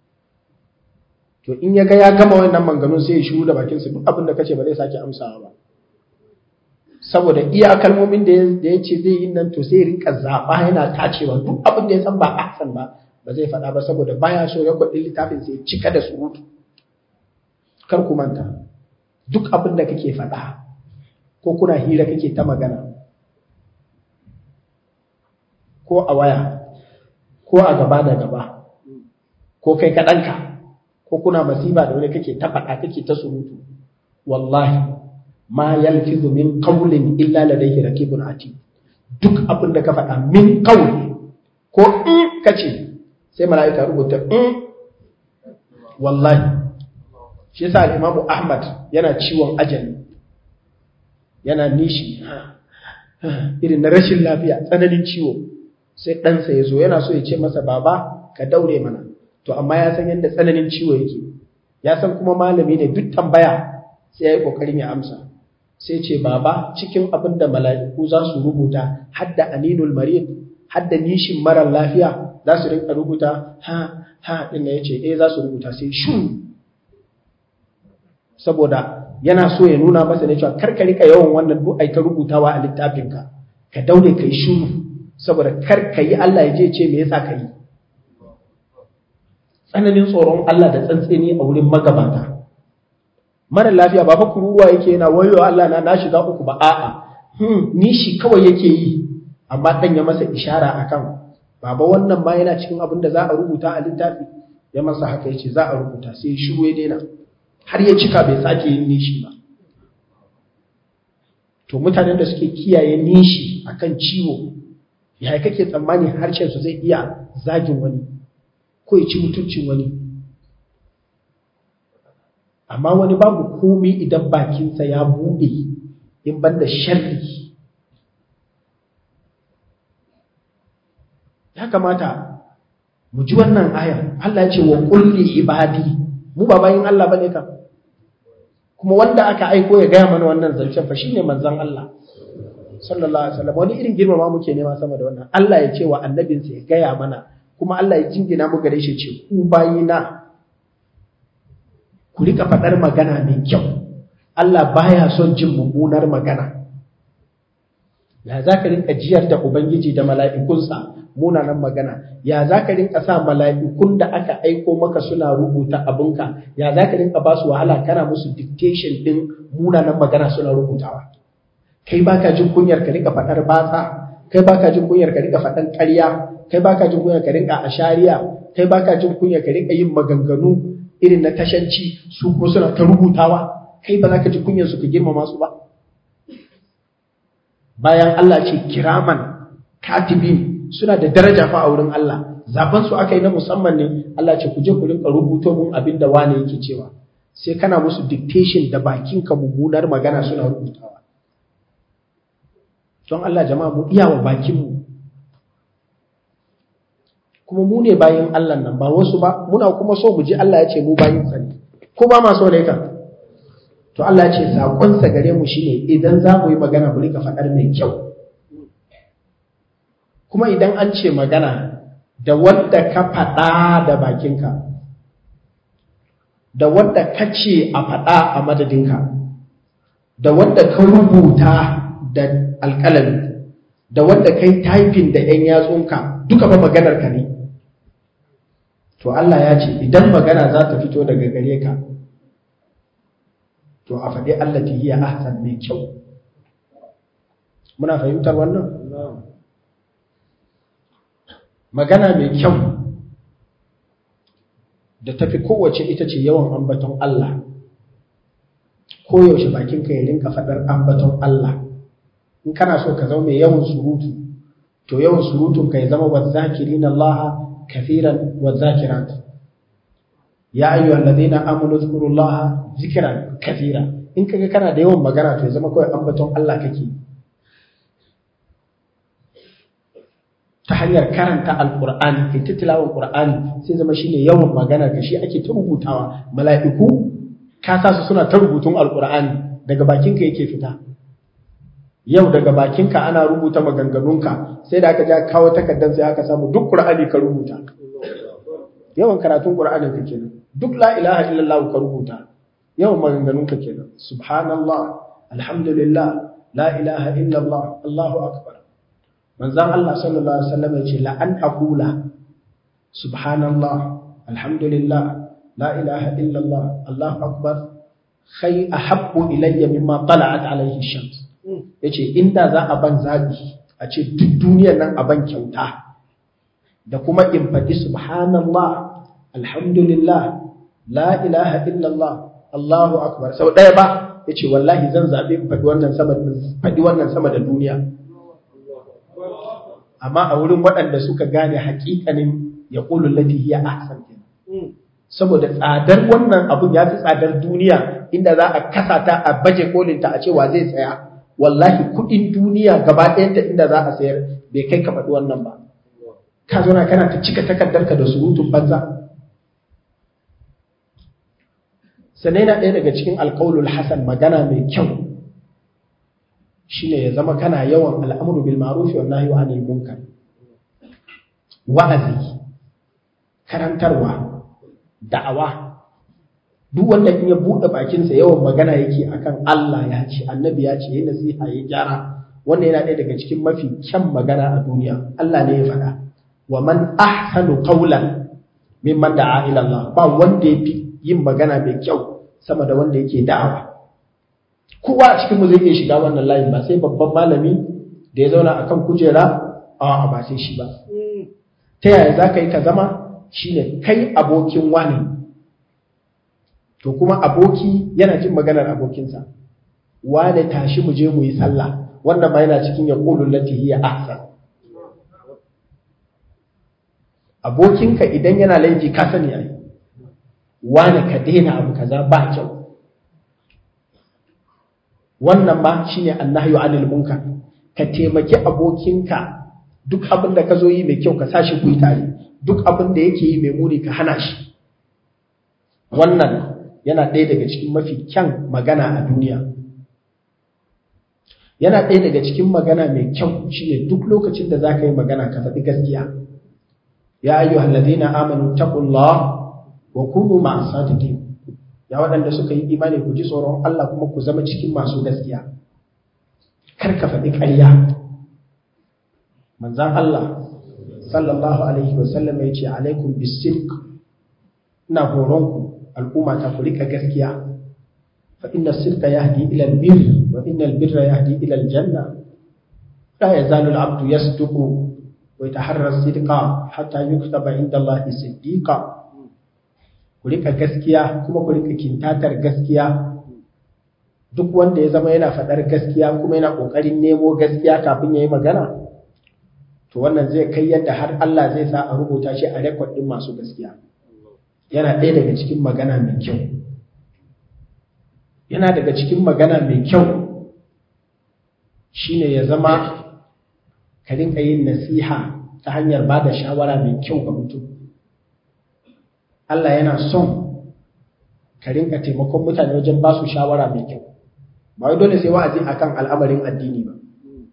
To in ya ga ya gama wannan maganganun sai ya shiru da bakinsa, duk abin da kace ba zai sake amsawa ba. Saboda iya kalmomin da ya ce zai yi nan, to sai ya rinka zaɓa yana tacewa, duk abin da ya san ba ahsan ba ba zai faɗa ba, saboda baya so ya kwaɗi littafin sai ya cika da surutu. Kar ku manta, duk abin da kake faɗa ko kuna hira kake ta magana, ko a waya ko a gaba da gaba ko kai kaɗanka, ko kuna masiba da wani kake ta faɗa kake ta surutu, wallahi ma yalfizu min qawlin illa ladayhi raqibun atid. Duk abin da ka faɗa min qawli ko in kace sai mala'ika rubuta in, wallahi. Shi yasa al-Imam Ahmad yana ciwon ajali, yana nishi irin na rashin lafiya, tsananin ciwo, sai ɗansa ya zo yana so ya ce masa baba ka daure mana, to amma ya san yadda tsananin ciwo yake, ya san kuma malami ne, duk tambaya sai ya yi ƙoƙarin ya amsa. Sai ce baba, cikin abin da mala'iku za su rubuta hadda aninul marid, hadda nishin mara lafiya za su rinka rubuta ha ha din da yace eh za su rubuta sai shu saboda yana so ya nuna masa ne cewa kar ka rika yawan wannan duk ai ta rubutawa a littafinka ka daure kai shiru saboda kar ka yi Allah ya je ce me yasa ka yi. Tsananin tsoron Allah da tsantseni a wurin magabata. Mara lafiya ba fa kururuwa yake yana wayo Allah na na shiga uku ba a'a hmm ni shi kawai yake yi amma dan ya masa ishara akan baba wannan ma yana cikin abin da za a rubuta a littafi ya masa haka yace za a rubuta sai shiru ya daina har ya cika bai sake yin nishi ba. To mutanen da suke kiyaye nishi akan ciwo ya kake tsammani harshen su zai iya zagin wani ko ya ci mutuncin wani. Amma wani babu komai idan bakinsa ya buɗe in banda sharri. Ya kamata mu ji wannan ayar. Allah ya ce wa kulli ibadi, mu ba bayin Allah bane ka. Kuma wanda aka aiko ya gaya mana wannan zancen fa shine manzon Allah sallallahu alaihi wasallam. Wani irin girmama muke nema sama da wannan. Allah ya ce wa annabinsa ya gaya mana, kuma Allah ya jingina mu gare shi ce ku bayina ku rika faɗar magana mai kyau. Allah baya son jin mummunar magana. Ya za ka rinka jiyar da Ubangiji da mala'ikunsa munanan magana? Ya za ka rinka sa mala'ikun da aka aiko maka suna rubuta abinka? Ya za ka rinka ba su wahala kana musu dictation ɗin munanan magana suna rubutawa? Kai baka jin kunyar ka rika faɗar batsa, kai baka jin kunyar ka rika faɗan ƙarya, kai baka jin kunyar ka rinka ashariya, kai baka jin kunyar ka rinka yin maganganu irin na tashanci su kuma suna ta rubutawa. Kai ba za ka ji kunyar su ka girmama su ba? Bayan Allah ce kiraman katibin suna da daraja fa a wurin Allah, zaben su aka yi na musamman ne. Allah ce ku je ku rinka rubuto mun abin da wane yake cewa, sai kana musu dictation da bakinka mummunar magana suna rubutawa. Don Allah jama'a mu iya wa bakinmu, kuma mu ne bayin Allah nan ba wasu ba. Muna kuma so mu ji Allah ya ce mu bayin sa ne, ko ba ma so ne ka? To Allah ya ce sakonsa gare mu shine idan za mu yi magana mu rika faɗar mai kyau. Kuma idan an ce magana da wanda ka faɗa da bakinka, da wanda ka ce a faɗa a madadinka, da wanda ka rubuta da alƙalami, da wanda ka yi typing da ‘yan yatsunka, duka ba maganar ka ne. To Allah ya ce idan magana za ta fito daga gare ka, to a faɗi Allah ta hiya ahsan mai kyau. Muna fahimtar wannan? Magana mai kyau da tafi kowace ita ce yawan ambaton Allah. Koyaushe bakinka ya rinka faɗar ambaton Allah. In kana so ka zama mai yawan surutu, to yawan surutun ka ya zama wadh-dhakirina Allah kathiran wadh-dhakirat. Ya ayyuhal ladina amanu dhkurullaha dhikran kathira. In kaga kana da yawan magana to ya zama kawai ambaton Allah kake. Ta hanyar karanta alqur'ani, kai tilawan qur'ani sai zama shine yawan magana ka, shi ake ta rubutawa. Mala'iku ka sa su suna ta rubutun alqur'ani, daga bakinka yake fita. Yau daga bakinka ana rubuta maganganunka, sai da aka ja kawo takardar sai aka samu duk qur'ani ka rubuta. Yawan karatun qur'anin ka kenan. Duk la ilaha illallah ka rubuta, yawan maganganun ka kenan. Subhanallah, alhamdulillah, la ilaha illallah, Allahu akbar. Manzon Allah sallallahu alaihi wasallam ya ce la an aqula subhanallah, alhamdulillah, la ilaha illallah, Allahu akbar khay ahabbu ilayya mimma tala'at alayhi ash-shams. Yace inda za a ban zabi a ce duk duniyar nan a ban kyauta da kuma in faɗi subhanallah, alhamdulillah, la ilaha illallah, Allahu akbar sau ɗaya ba, yace wallahi zan zaɓi in faɗi wannan sama faɗi wannan sama da duniya. Amma a wurin waɗanda suka gane haƙiƙanin ya qulu allati hiya ahsan, saboda tsadar wannan abun ya fi tsadar duniya, inda za a kasa ta a baje kolinta a ce wa zai tsaya, wallahi kuɗin duniya gaba ɗayanta inda za a sayar bai kai ka faɗi wannan ba. Ka zo na kana ta cika takardarka da surutun banza. Sannan yana ɗaya daga cikin alƙaulul hasan, magana mai kyau, shine ya zama kana yawan al'amru bil ma'ruf wa nahyi anil munkar. wa'azi, karantarwa, da'awa. Duk wanda in ya buɗe bakinsa yawan magana yake akan Allah ya ce, annabi ya ce, ya nasiha, ya gyara, wannan yana ɗaya daga cikin mafi kyan magana a duniya. Allah ne ya faɗa, wa man ahsanu qawlan mimman da'a ila Allah. Ba wanda ya fi yin magana mai kyau sama da wanda yake da'awa. Kowa a cikin mu zai iya shiga wannan layin, ba sai babban malami da ya zauna akan kujera, a ba sai shi ba. Ta yaya za ka yi ka zama shine kai abokin wani, to kuma aboki yana jin maganar abokinsa. Wane tashi mu je mu yi sallah, wannan ma yana cikin yaqulu lati hiya ahsan. Abokinka idan yana laifi ka sani ai, wane ka daina abu kaza ba kyau. Wannan ma shine annahyu anil munkar. Ka taimaki abokinka, duk abin da ka zo yi mai kyau ka sashi ku yi tare, duk abin da yake yi mai muni ka hana shi. Wannan yana ɗaya daga cikin mafi kyan magana a duniya. Yana ɗaya daga cikin magana mai kyau shine duk lokacin da za ka yi magana ka faɗi gaskiya. Ya ayyuhal ladina amanu taqullaha wa kunu ma'as sadiqin. Ya waɗanda suka yi imani ku ji tsoron Allah kuma ku zama cikin masu gaskiya. Kar ka faɗi ƙarya. Manzan Allah sallallahu alaihi wasallam ya ce alaikum bis-sidq. Ina horonku al'umma ta ku rika gaskiya. Fa inna as-sidqa yahdi ila al-birr wa inna al-birra yahdi ila al-janna. La yazalu al-'abdu yasduqu wa yataharra as-sidqa hatta yuktaba 'inda Allah siddiqa. Ku rika gaskiya kuma ku rika kintatar gaskiya. Duk wanda ya zama yana faɗar gaskiya kuma yana ƙoƙarin nemo gaskiya kafin ya yi magana, to wannan zai kai yadda har Allah zai sa a rubuta shi a rekod ɗin masu gaskiya. Yana ɗaya daga cikin magana mai kyau. Yana daga cikin magana mai kyau shine ya zama ka rinka yin nasiha ta hanyar ba da shawara mai kyau ga mutum. Allah yana son ka rinka taimakon mutane wajen ba su shawara mai kyau. Ba wai dole sai wa'azi akan al'amarin addini ba.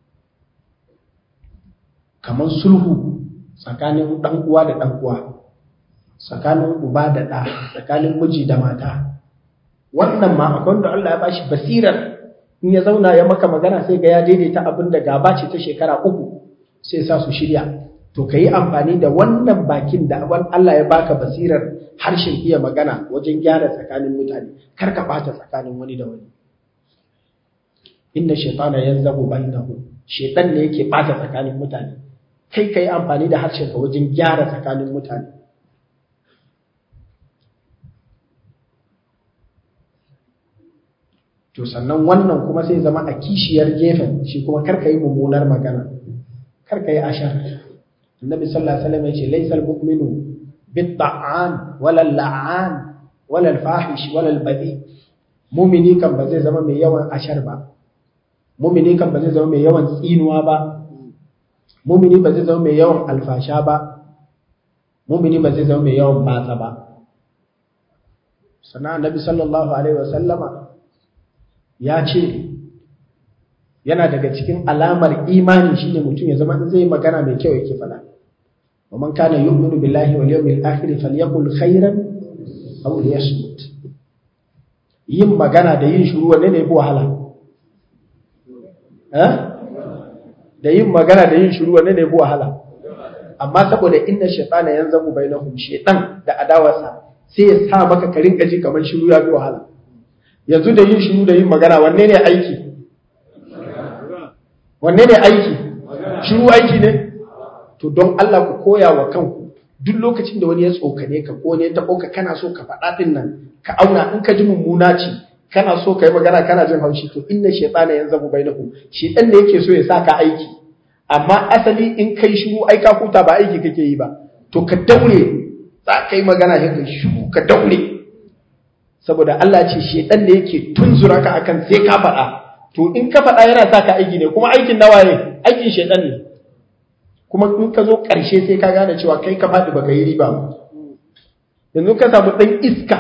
Kamar sulhu tsakanin ɗan uwa da ɗan uwa, tsakanin uba da ɗa, tsakanin miji da mata. Wannan ma akwai wanda Allah ya bashi basirar in ya zauna ya maka magana sai ga ya daidaita abin da gaba ce ta shekara uku sai sa su shirya. To ka yi amfani da wannan bakin da Allah ya baka basirar harshen iya magana wajen gyara tsakanin mutane, kar ka ɓata tsakanin wani da wani. Inna shaytana yanzabu bainahum. Shaytan ne yake ɓata tsakanin mutane. Kai ka yi amfani da harshen ka wajen gyara tsakanin mutane. To sannan wannan kuma sai zama a kishiyar gefen shi kuma kar ka yi mummunar magana, kar ka yi ashar. Annabi sallallahu alaihi wasallam yace laysal mu'minu bit-ta'an wala al-la'an wala al-fahish wala al-badi. Mu'mini kan ba zai zama mai yawan ashar ba. Mu'mini kan ba zai zama mai yawan tsinuwa ba. Mu'mini ba zai zama mai yawan alfasha ba. Mu'mini ba zai zama mai yawan batsa ba. Sannan Annabi sallallahu alaihi wasallama ya ce yana daga cikin alamar imani shine mutum ya zama in zai magana mai kyau yake fada. Wa man kana yu'minu billahi wal yawmil akhir falyaqul khairan aw liyasmut. Yin magana da yin shiru wanne ne yafi wahala? Eh? Da yin magana da yin shiru wanne ne yafi wahala? Amma saboda inna shaytana yanzamu bainahum, shaytan da adawarsa sai ya sa maka ka rinka ji kamar shiru ya fi wahala. Yanzu da yin shiru da yin magana wanne ne aiki? Wanne ne aiki? Shiru aiki ne? To don Allah ku koya wa kanku duk lokacin da wani ya tsokane ka ko ne ya taɓo ka kana so ka faɗa ɗin nan ka auna in ka ji mummuna ce kana so ka yi magana kana jin haushi to inna shaytana yanzabu bainakum, shaytan ne yake so ya sa ka aiki. Amma asali in kai shiru ai ka huta ba aiki kake yi ba. To ka daure za ka yi magana sai ka shiru ka daure. Saboda Allah ce shaytan ne yake tunzura ka akan sai ka faɗa. To in ka faɗa yana sa ka aiki ne kuma aikin nawa ne? Aikin shaytan ne. Kuma in ka zo ƙarshe sai ka gane cewa kai ka faɗi baka yi riba ba. Yanzu ka samu ɗan iska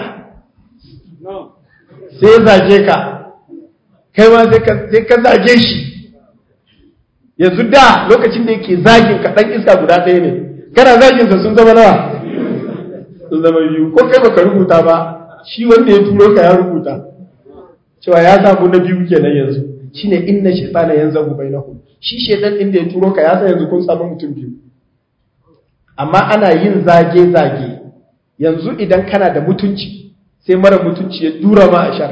sai ya zage ka, kai ma sai ka zage shi. Yanzu da lokacin da yake zagin ka ɗan iska guda ɗaya ne, kana zagin sa sun zama nawa sun zama biyu ko kai baka rubuta ba shi wanda ya turo ka ya rubuta cewa ya samu na biyu kenan yanzu shine inna shaytana yanzagu bainahum shi shaytan din da ya turo ka ya san yanzu kun samu mutum biyu amma ana yin zage zage yanzu idan kana da mutunci sai mara mutunci ya dura ma a shar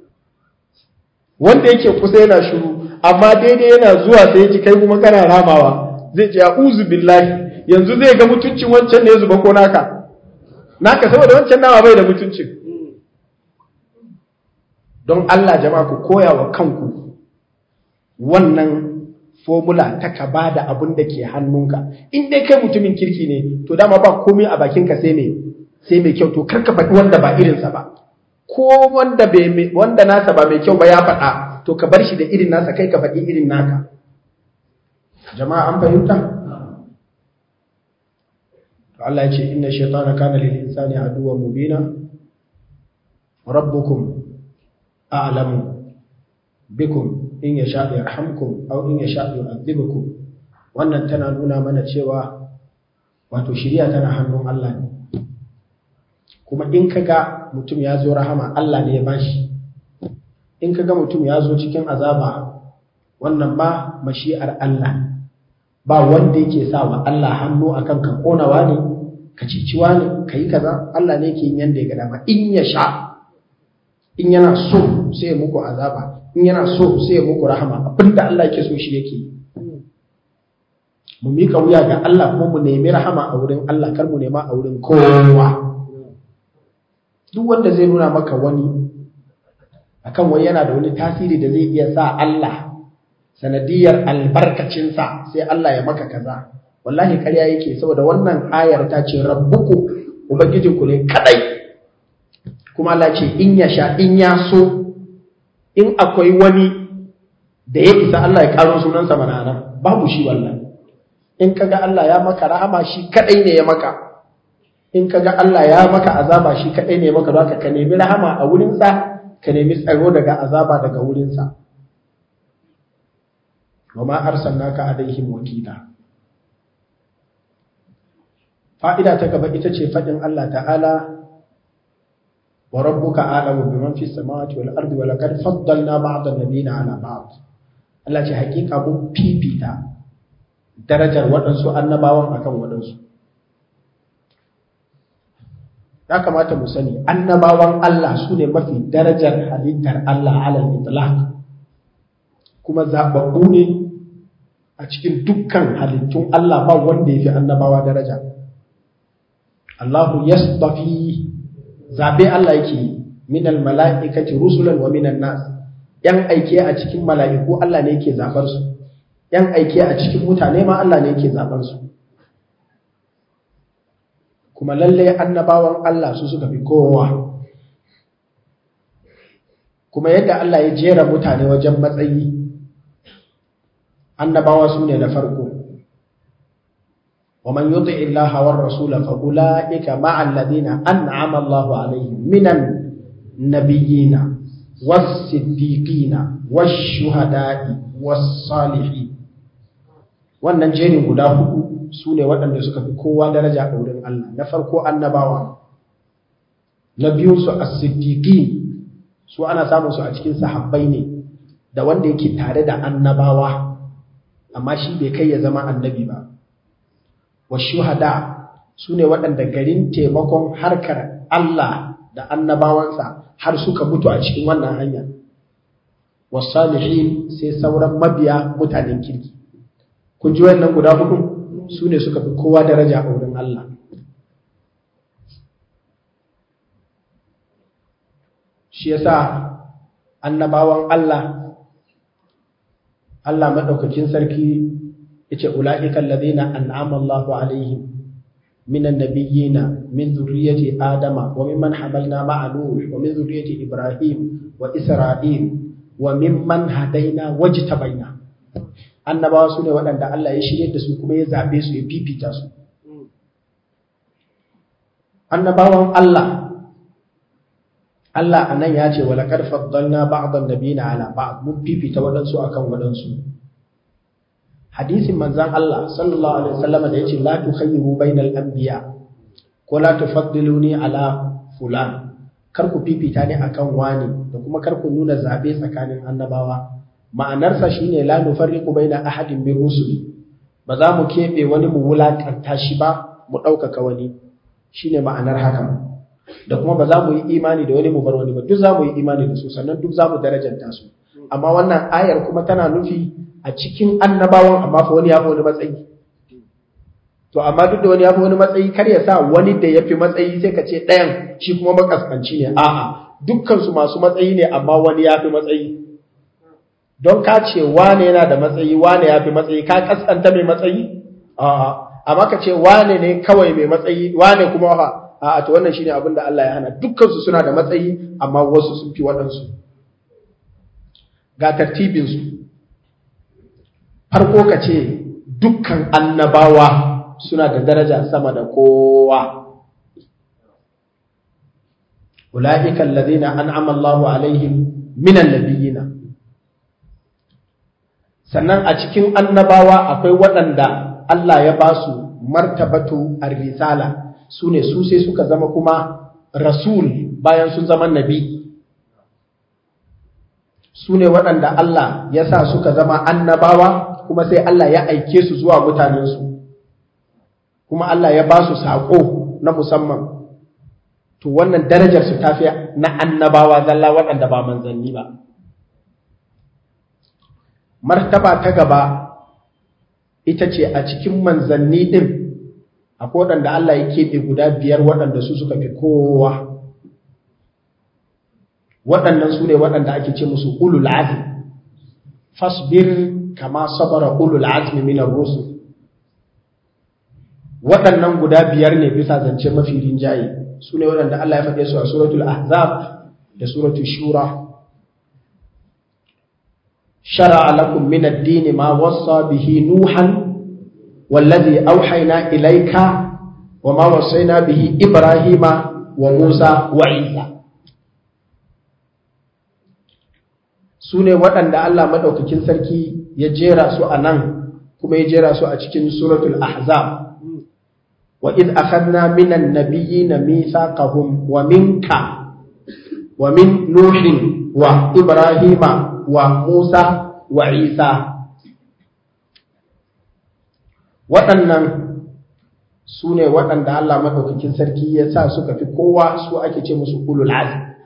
wanda yake kusa yana shiru amma daidai yana zuwa sai yake kai kuma kana ramawa zai ce a'udhu billahi yanzu zai ga mutuncin wancan ne zuba ko naka naka saboda wancan nawa bai da mutuncin. Don Allah jama'a ku koya wa kanku wannan formula ta ka bada abin da ke hannunka in dai kai mutumin kirki ne to dama ba komai a bakinka sai me sai mai kyau to karka faɗi wanda ba irinsa ba ko wanda bai wanda nasa ba mai kyau ba ya faɗa to ka bar shi da irin nasa kai ka faɗi irin naka. Jama'a an fahimta? To Allah ya ce inna shaytana kana lil insani aduwwan mubina rabbukum a'lamu bikum in yasha yarhamkum aw in yasha yu'adhibukum. Wannan tana nuna mana cewa wato shiriya tana hannun Allah ne, kuma in kaga mutum ya zo rahama Allah ne ya bashi, in kaga mutum ya zo cikin azaba wannan ba mashi'ar Allah, ba wanda yake sa wa Allah hannu akan ka konawa ne ka ciciwa ne kai kaza. Allah ne yake yin yanda ya ga dama. In ya sha, in yana so sai ya muku azaba, in yana so sai ya muku rahama. Abinda Allah yake so shi yake. Mu mika wuya ga Allah kuma mu nemi rahama a wurin Allah, kar mu nema a wurin kowa. Duk wanda zai nuna maka wani akan wani yana da wani tasiri da zai iya sa Allah sanadiyar albarkacinsa sai Allah ya maka kaza, wallahi ƙarya yake, saboda wannan ayar ta ce rabbuku ubangijinku ne kadai, kuma Allah ce in ya sha, in ya so, in akwai wani da ya isa Allah ya karo sunansa mana babu shi. wallahi in kaga Allah ya maka rahama shi kadai ne ya maka, in kaga Allah ya maka azaba shi kadai ne ya maka. Don haka ka nemi rahama a wurinsa, ka nemi tsaro daga azaba daga wurinsa. wama arsalnaka alaihim wakila. Fa'ida ta gaba ita ce fadin Allah ta'ala wa rabbuka a'lamu biman fis samawati wal ardi wa laqad faddalna ba'd an-nabiyina 'ala ba'd. Allah ce hakika mun fifita darajar waɗansu annabawan akan waɗansu. Ya kamata mu sani annabawan Allah su ne mafi darajar halittar Allah alal itlaq, kuma zababbu ne a cikin dukkan halittun Allah, ba wanda ya fi annabawa daraja. Allahu yasdafi, zabe Allah yake minal mala'ikati rusulan wa minan nas. Yan aike a cikin mala'iku Allah ne yake zabar su, yan aike a cikin mutane ma Allah ne yake zabar su. Kuma lalle annabawan Allah su suka fi kowa. Kuma yadda Allah ya jera mutane wajen matsayi, annabawa su ne na farko. wa man yuti illaha war rasula fa ulaika ma'al ladina an'ama Allahu alaihim minan nabiyina was siddiqina wash shuhada'i was salihin. Wannan jerin guda hudu su ne waɗanda suka fi kowa daraja a wurin Allah. Na farko annabawa, na biyun su as-siddiqin, su ana samun su a cikin sahabbai ne, da wanda yake tare da annabawa amma shi bai kai ya zama annabi ba. Wa shuhada, su ne waɗanda garin taimakon harkar Allah da annabawansa har suka mutu a cikin wannan hanya. Wa salihin, sai sauran mabiya mutanen kirki. Kun ji wannan guda hudu su ne suka fi kowa daraja a wurin Allah. Shi yasa annabawan Allah, Allah madaukakin sarki yace ulaika alladhina an'ama Allahu alaihim minan nabiyyina min dhurriyyati adama wa mimman hamalna ma'a nuh wa min dhurriyyati ibrahim wa isra'il wa mimman hadaina wajtabaina. Annabawa su ne waɗanda Allah ya shirye da su kuma ya zabe su, ya fifita su. Annabawan Allah, Allah anan ya ce wa laqad faddalna ba'd an-nabiyina 'ala ba'd, mun fifita waɗansu akan waɗansu. hadisin manzon Allah sallallahu alaihi wasallam da yace la tukhayyiru bainal anbiya ko la tufaddiluni ala fulan, kar ku fifita ne akan wani, da kuma kar ku nuna zabe tsakanin annabawa. Ma'anarsa shine la nufarriqu baina ahadin min rusuli, ba za mu kebe wani mu wulakanta shi ba mu ɗaukaka wani, shine ma'anar haka. Da kuma ba za mu yi imani da wani mu bar wani ba, duk za mu yi imani da su, sannan duk za mu darajanta su. Amma wannan ayar kuma tana nufi a cikin annabawan amma fa wani ya fi wani matsayi. To amma duk da wani ya fi wani matsayi, kar ya sa wani da ya fi matsayi sai ka ce ɗayan shi kuma makaskanci ne. A'a, dukkansu masu matsayi ne amma wani ya fi matsayi. Don ka ce wane yana da matsayi, wane ya fi matsayi, ka kaskanta mai matsayi? A'a, amma ka ce wane ne kawai mai matsayi, wane kuma fa? A'a, to wannan shine abin da Allah ya hana. Dukkansu suna da matsayi amma wasu sun fi waɗansu. Ga tartibinsu. Farko ka ce dukkan annabawa suna da daraja sama da kowa. Ulaika alladhina an'ama Allahu alaihim minan nabiyina. Sannan a cikin annabawa akwai waɗanda Allah ya ba su martabatu ar-risala, sune su sai suka zama kuma rasul bayan sun zama nabi. Sune waɗanda Allah ya sa suka zama annabawa kuma sai Allah ya aike su zuwa mutanensu, kuma Allah ya ba su saƙo na musamman. To wannan darajar su tafi na annabawa zalla waɗanda ba manzanni ba. Martaba ta gaba ita ce a cikin manzanni ɗin akwai waɗanda Allah ya keɓe guda biyar waɗanda su suka fi kowa. Waɗannan su ne waɗanda ake ce musu ulul azmi. Fasbir kama sabara ulul azmi minar rusul. Waɗannan guda biyar ne bisa zance mafi rinjaye, su ne waɗanda Allah ya faɗe su a suratul ahzab da suratul shura. Shara'a lakum min ad-din ma wassa bihi nuhan wallazi awhayna ilayka wa ma wassayna bihi ibrahima wa musa wa isa. Su ne waɗanda Allah madaukakin sarki ya jera su a nan kuma ya jera su a cikin suratul ahzab. وإذ أخذنا من النبيين ميثاقهم ومنك ومن نوح وإبراهيم وموسى وعيسى. waɗannan su ne waɗanda Allah maɗaukakin sarki ya sa suka fi kowa, su ake ce musu ulul azmi.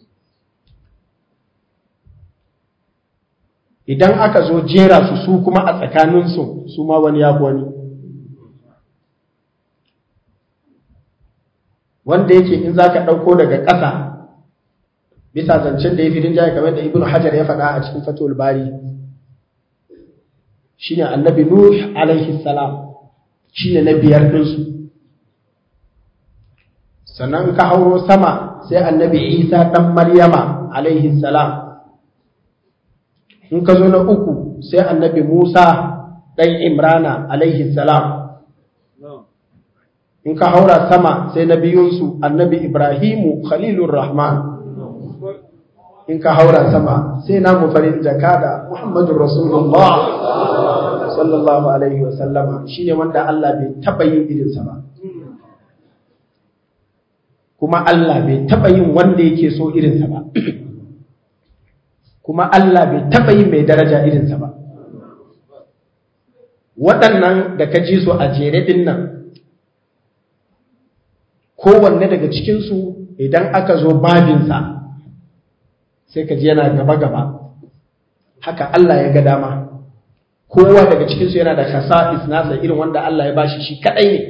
Idan aka zo jera su su kuma a tsakaninsu su ma wani ya wani. Wanda yake in za ka ɗauko daga ƙasa bisa zancen da ya fi rinjaye kamar da Ibn Hajar ya faɗa a cikin Fathul Bari, shi ne annabi Nuh alaihi salam, shi ne na biyar ɗinsu. Sannan ka hauro sama sai annabi Isa ɗan Maryama alaihi salam. In ka zo na uku sai annabi Musa ɗan Imrana alaihi salam. In ka haura sama sai na biyunsu annabi Ibrahimu Khalilur Rahman. In ka haura sama sai namu farin jakada Muhammadur Rasulullah sallallahu alaihi wa sallama, shine wanda Allah bai taba yin irinsa ba, kuma Allah bai taba yin wanda yake so irinsa ba, kuma Allah bai taba yin mai daraja irinsa ba. Waɗannan da ka ji su a jere din nan, kowanne daga cikinsu idan aka zo babinsa sai ka ji yana gaba-gaba, haka Allah ya ga dama. Kowa daga cikinsu yana da khasa'is nasa irin wanda Allah ya bashi shi kadai ne.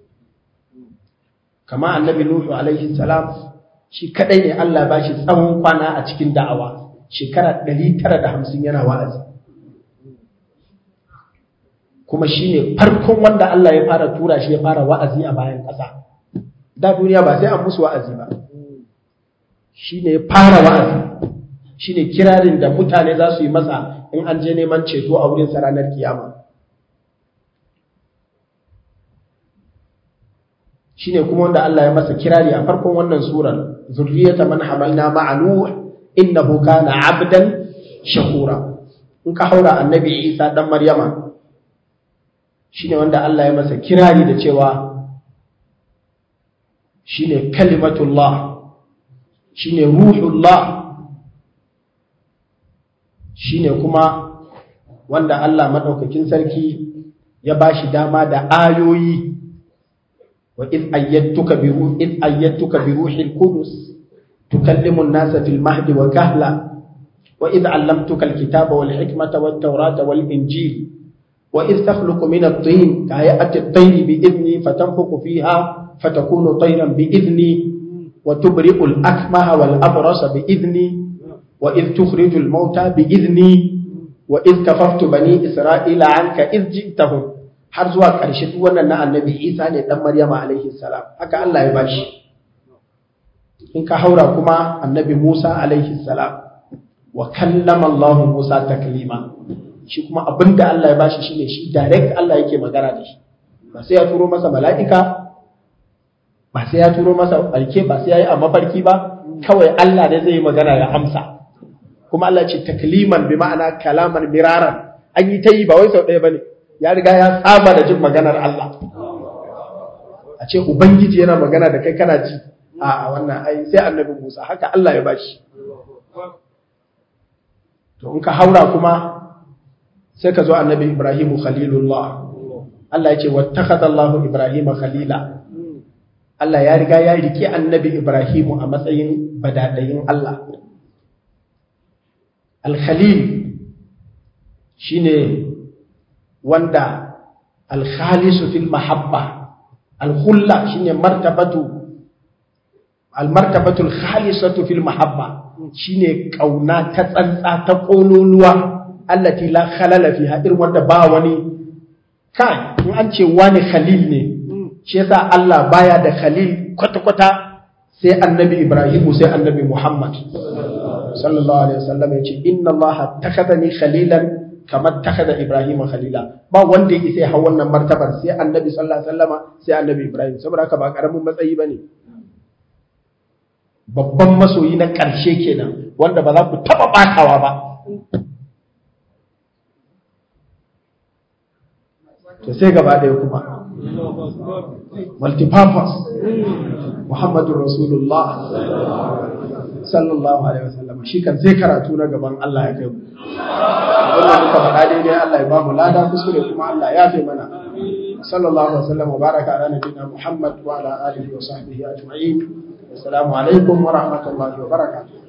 Kama annabi Nuhu alaihi salam, shi kadai ne Allah ya bashi tsawon kwana a cikin da'awa, shekara ɗari tara da hamsin yana wa'azi. Kuma shi ne farkon wanda Allah ya fara tura shi ya fara wa'azi a bayan ƙasa. Da duniya ba sai an musu wa'azi ba, shi ne fara wa'azi, shi ne kirarin da mutane za su yi masa in an je neman ceto a wurin ranar kiyama. Shi ne kuma wanda Allah ya masa kirari a farkon wannan surar, zurriyata man hamalna ma'a Nuh innahu kana abdan shakura. In ka haura annabi Isa dan Maryama, shine wanda Allah ya masa kirari da cewa shine kalimatullah, shine ruhullah, shine kuma wanda Allah madaukakin sarki ya bashi dama da ayoyi. wa id ayyatuka bi ruh id ayyatuka bi ruhil qudus tukallimu an-nasa fil mahdi wa kahla wa id 'allamtuka al-kitaba wal hikmata wat tawrata wal injil wa id takhluqu min at-tin ka'ayati at-tayr bi idni fatanfukhu fiha fatakunu tayran bi idni wa tubri'u al-akmaha wal abrasa bi idni wa id tukhriju al-mauta bi idni wa id kafaftu bani isra'ila 'anka id ji'tahum, har zuwa ƙarshe. duk wannan na annabi Isa ne dan Maryama alaihi salam, haka Allah ya bashi. in ka haura kuma annabi Musa alaihi salam, wa kallama Allah Musa taklima, shi kuma abinda Allah ya bashi shine shi direct Allah yake magana da shi, ba sai ya turo masa mala'ika, ba sai ya turo masa alke, ba sai ya yi a mafarki ba, kawai Allah ne zai yi magana ya amsa. kuma Allah ce takliman bi ma'ana kalaman miraran, an yi ta yi ba wai sau ɗaya bane, ya riga ya saba da jin maganar Allah. a ce ubangiji yana magana da kai kana ji, a wannan ai sai annabi Musa, haka Allah ya bashi. to in ka haura kuma sai ka zo annabi Ibrahim khalilullah. Allah ya ce wattakhadha Allahu Ibrahima khalila, Allah ya riga ya rike annabi Ibrahim a matsayin badadayin Allah. al-khalil shine wanda al-khalisu fil mahabba, al-khulla shine martabatu al-martabatu al-khalisatu fil mahabba, shine kauna ta tsantsa ta kololuwa, allati la khalala fiha, irin wanda ba wani kai in an ce wani khalil ne. shi yasa Allah baya da khalil kwata kwata sai annabi Ibrahim sai annabi Muhammad sallallahu alaihi wasallam ya ce inna Allah takhadani khalilan kamar takhada Ibrahim khalila. ba wanda yake sai hawan wannan martabar sai annabi sallallahu alaihi wasallama sai annabi Ibrahim, saboda haka ba karamin matsayi bane, babban masoyi na ƙarshe kenan wanda ba za ku taba batawa ba. to sai gaba ɗaya kuma multipurpose Muhammadur Rasulullah sallallahu alaihi wasallam, shi kan sai karatu na gaban Allah ya kai mu. wannan muka faɗa daidai Allah ya ba mu lada, kuskure kuma Allah ya fi mana. sallallahu alaihi wasallam wa baraka ala nabiyina Muhammad wa ala alihi wa sahbihi ajma'in. assalamu alaikum wa rahmatullahi wa barakatuh.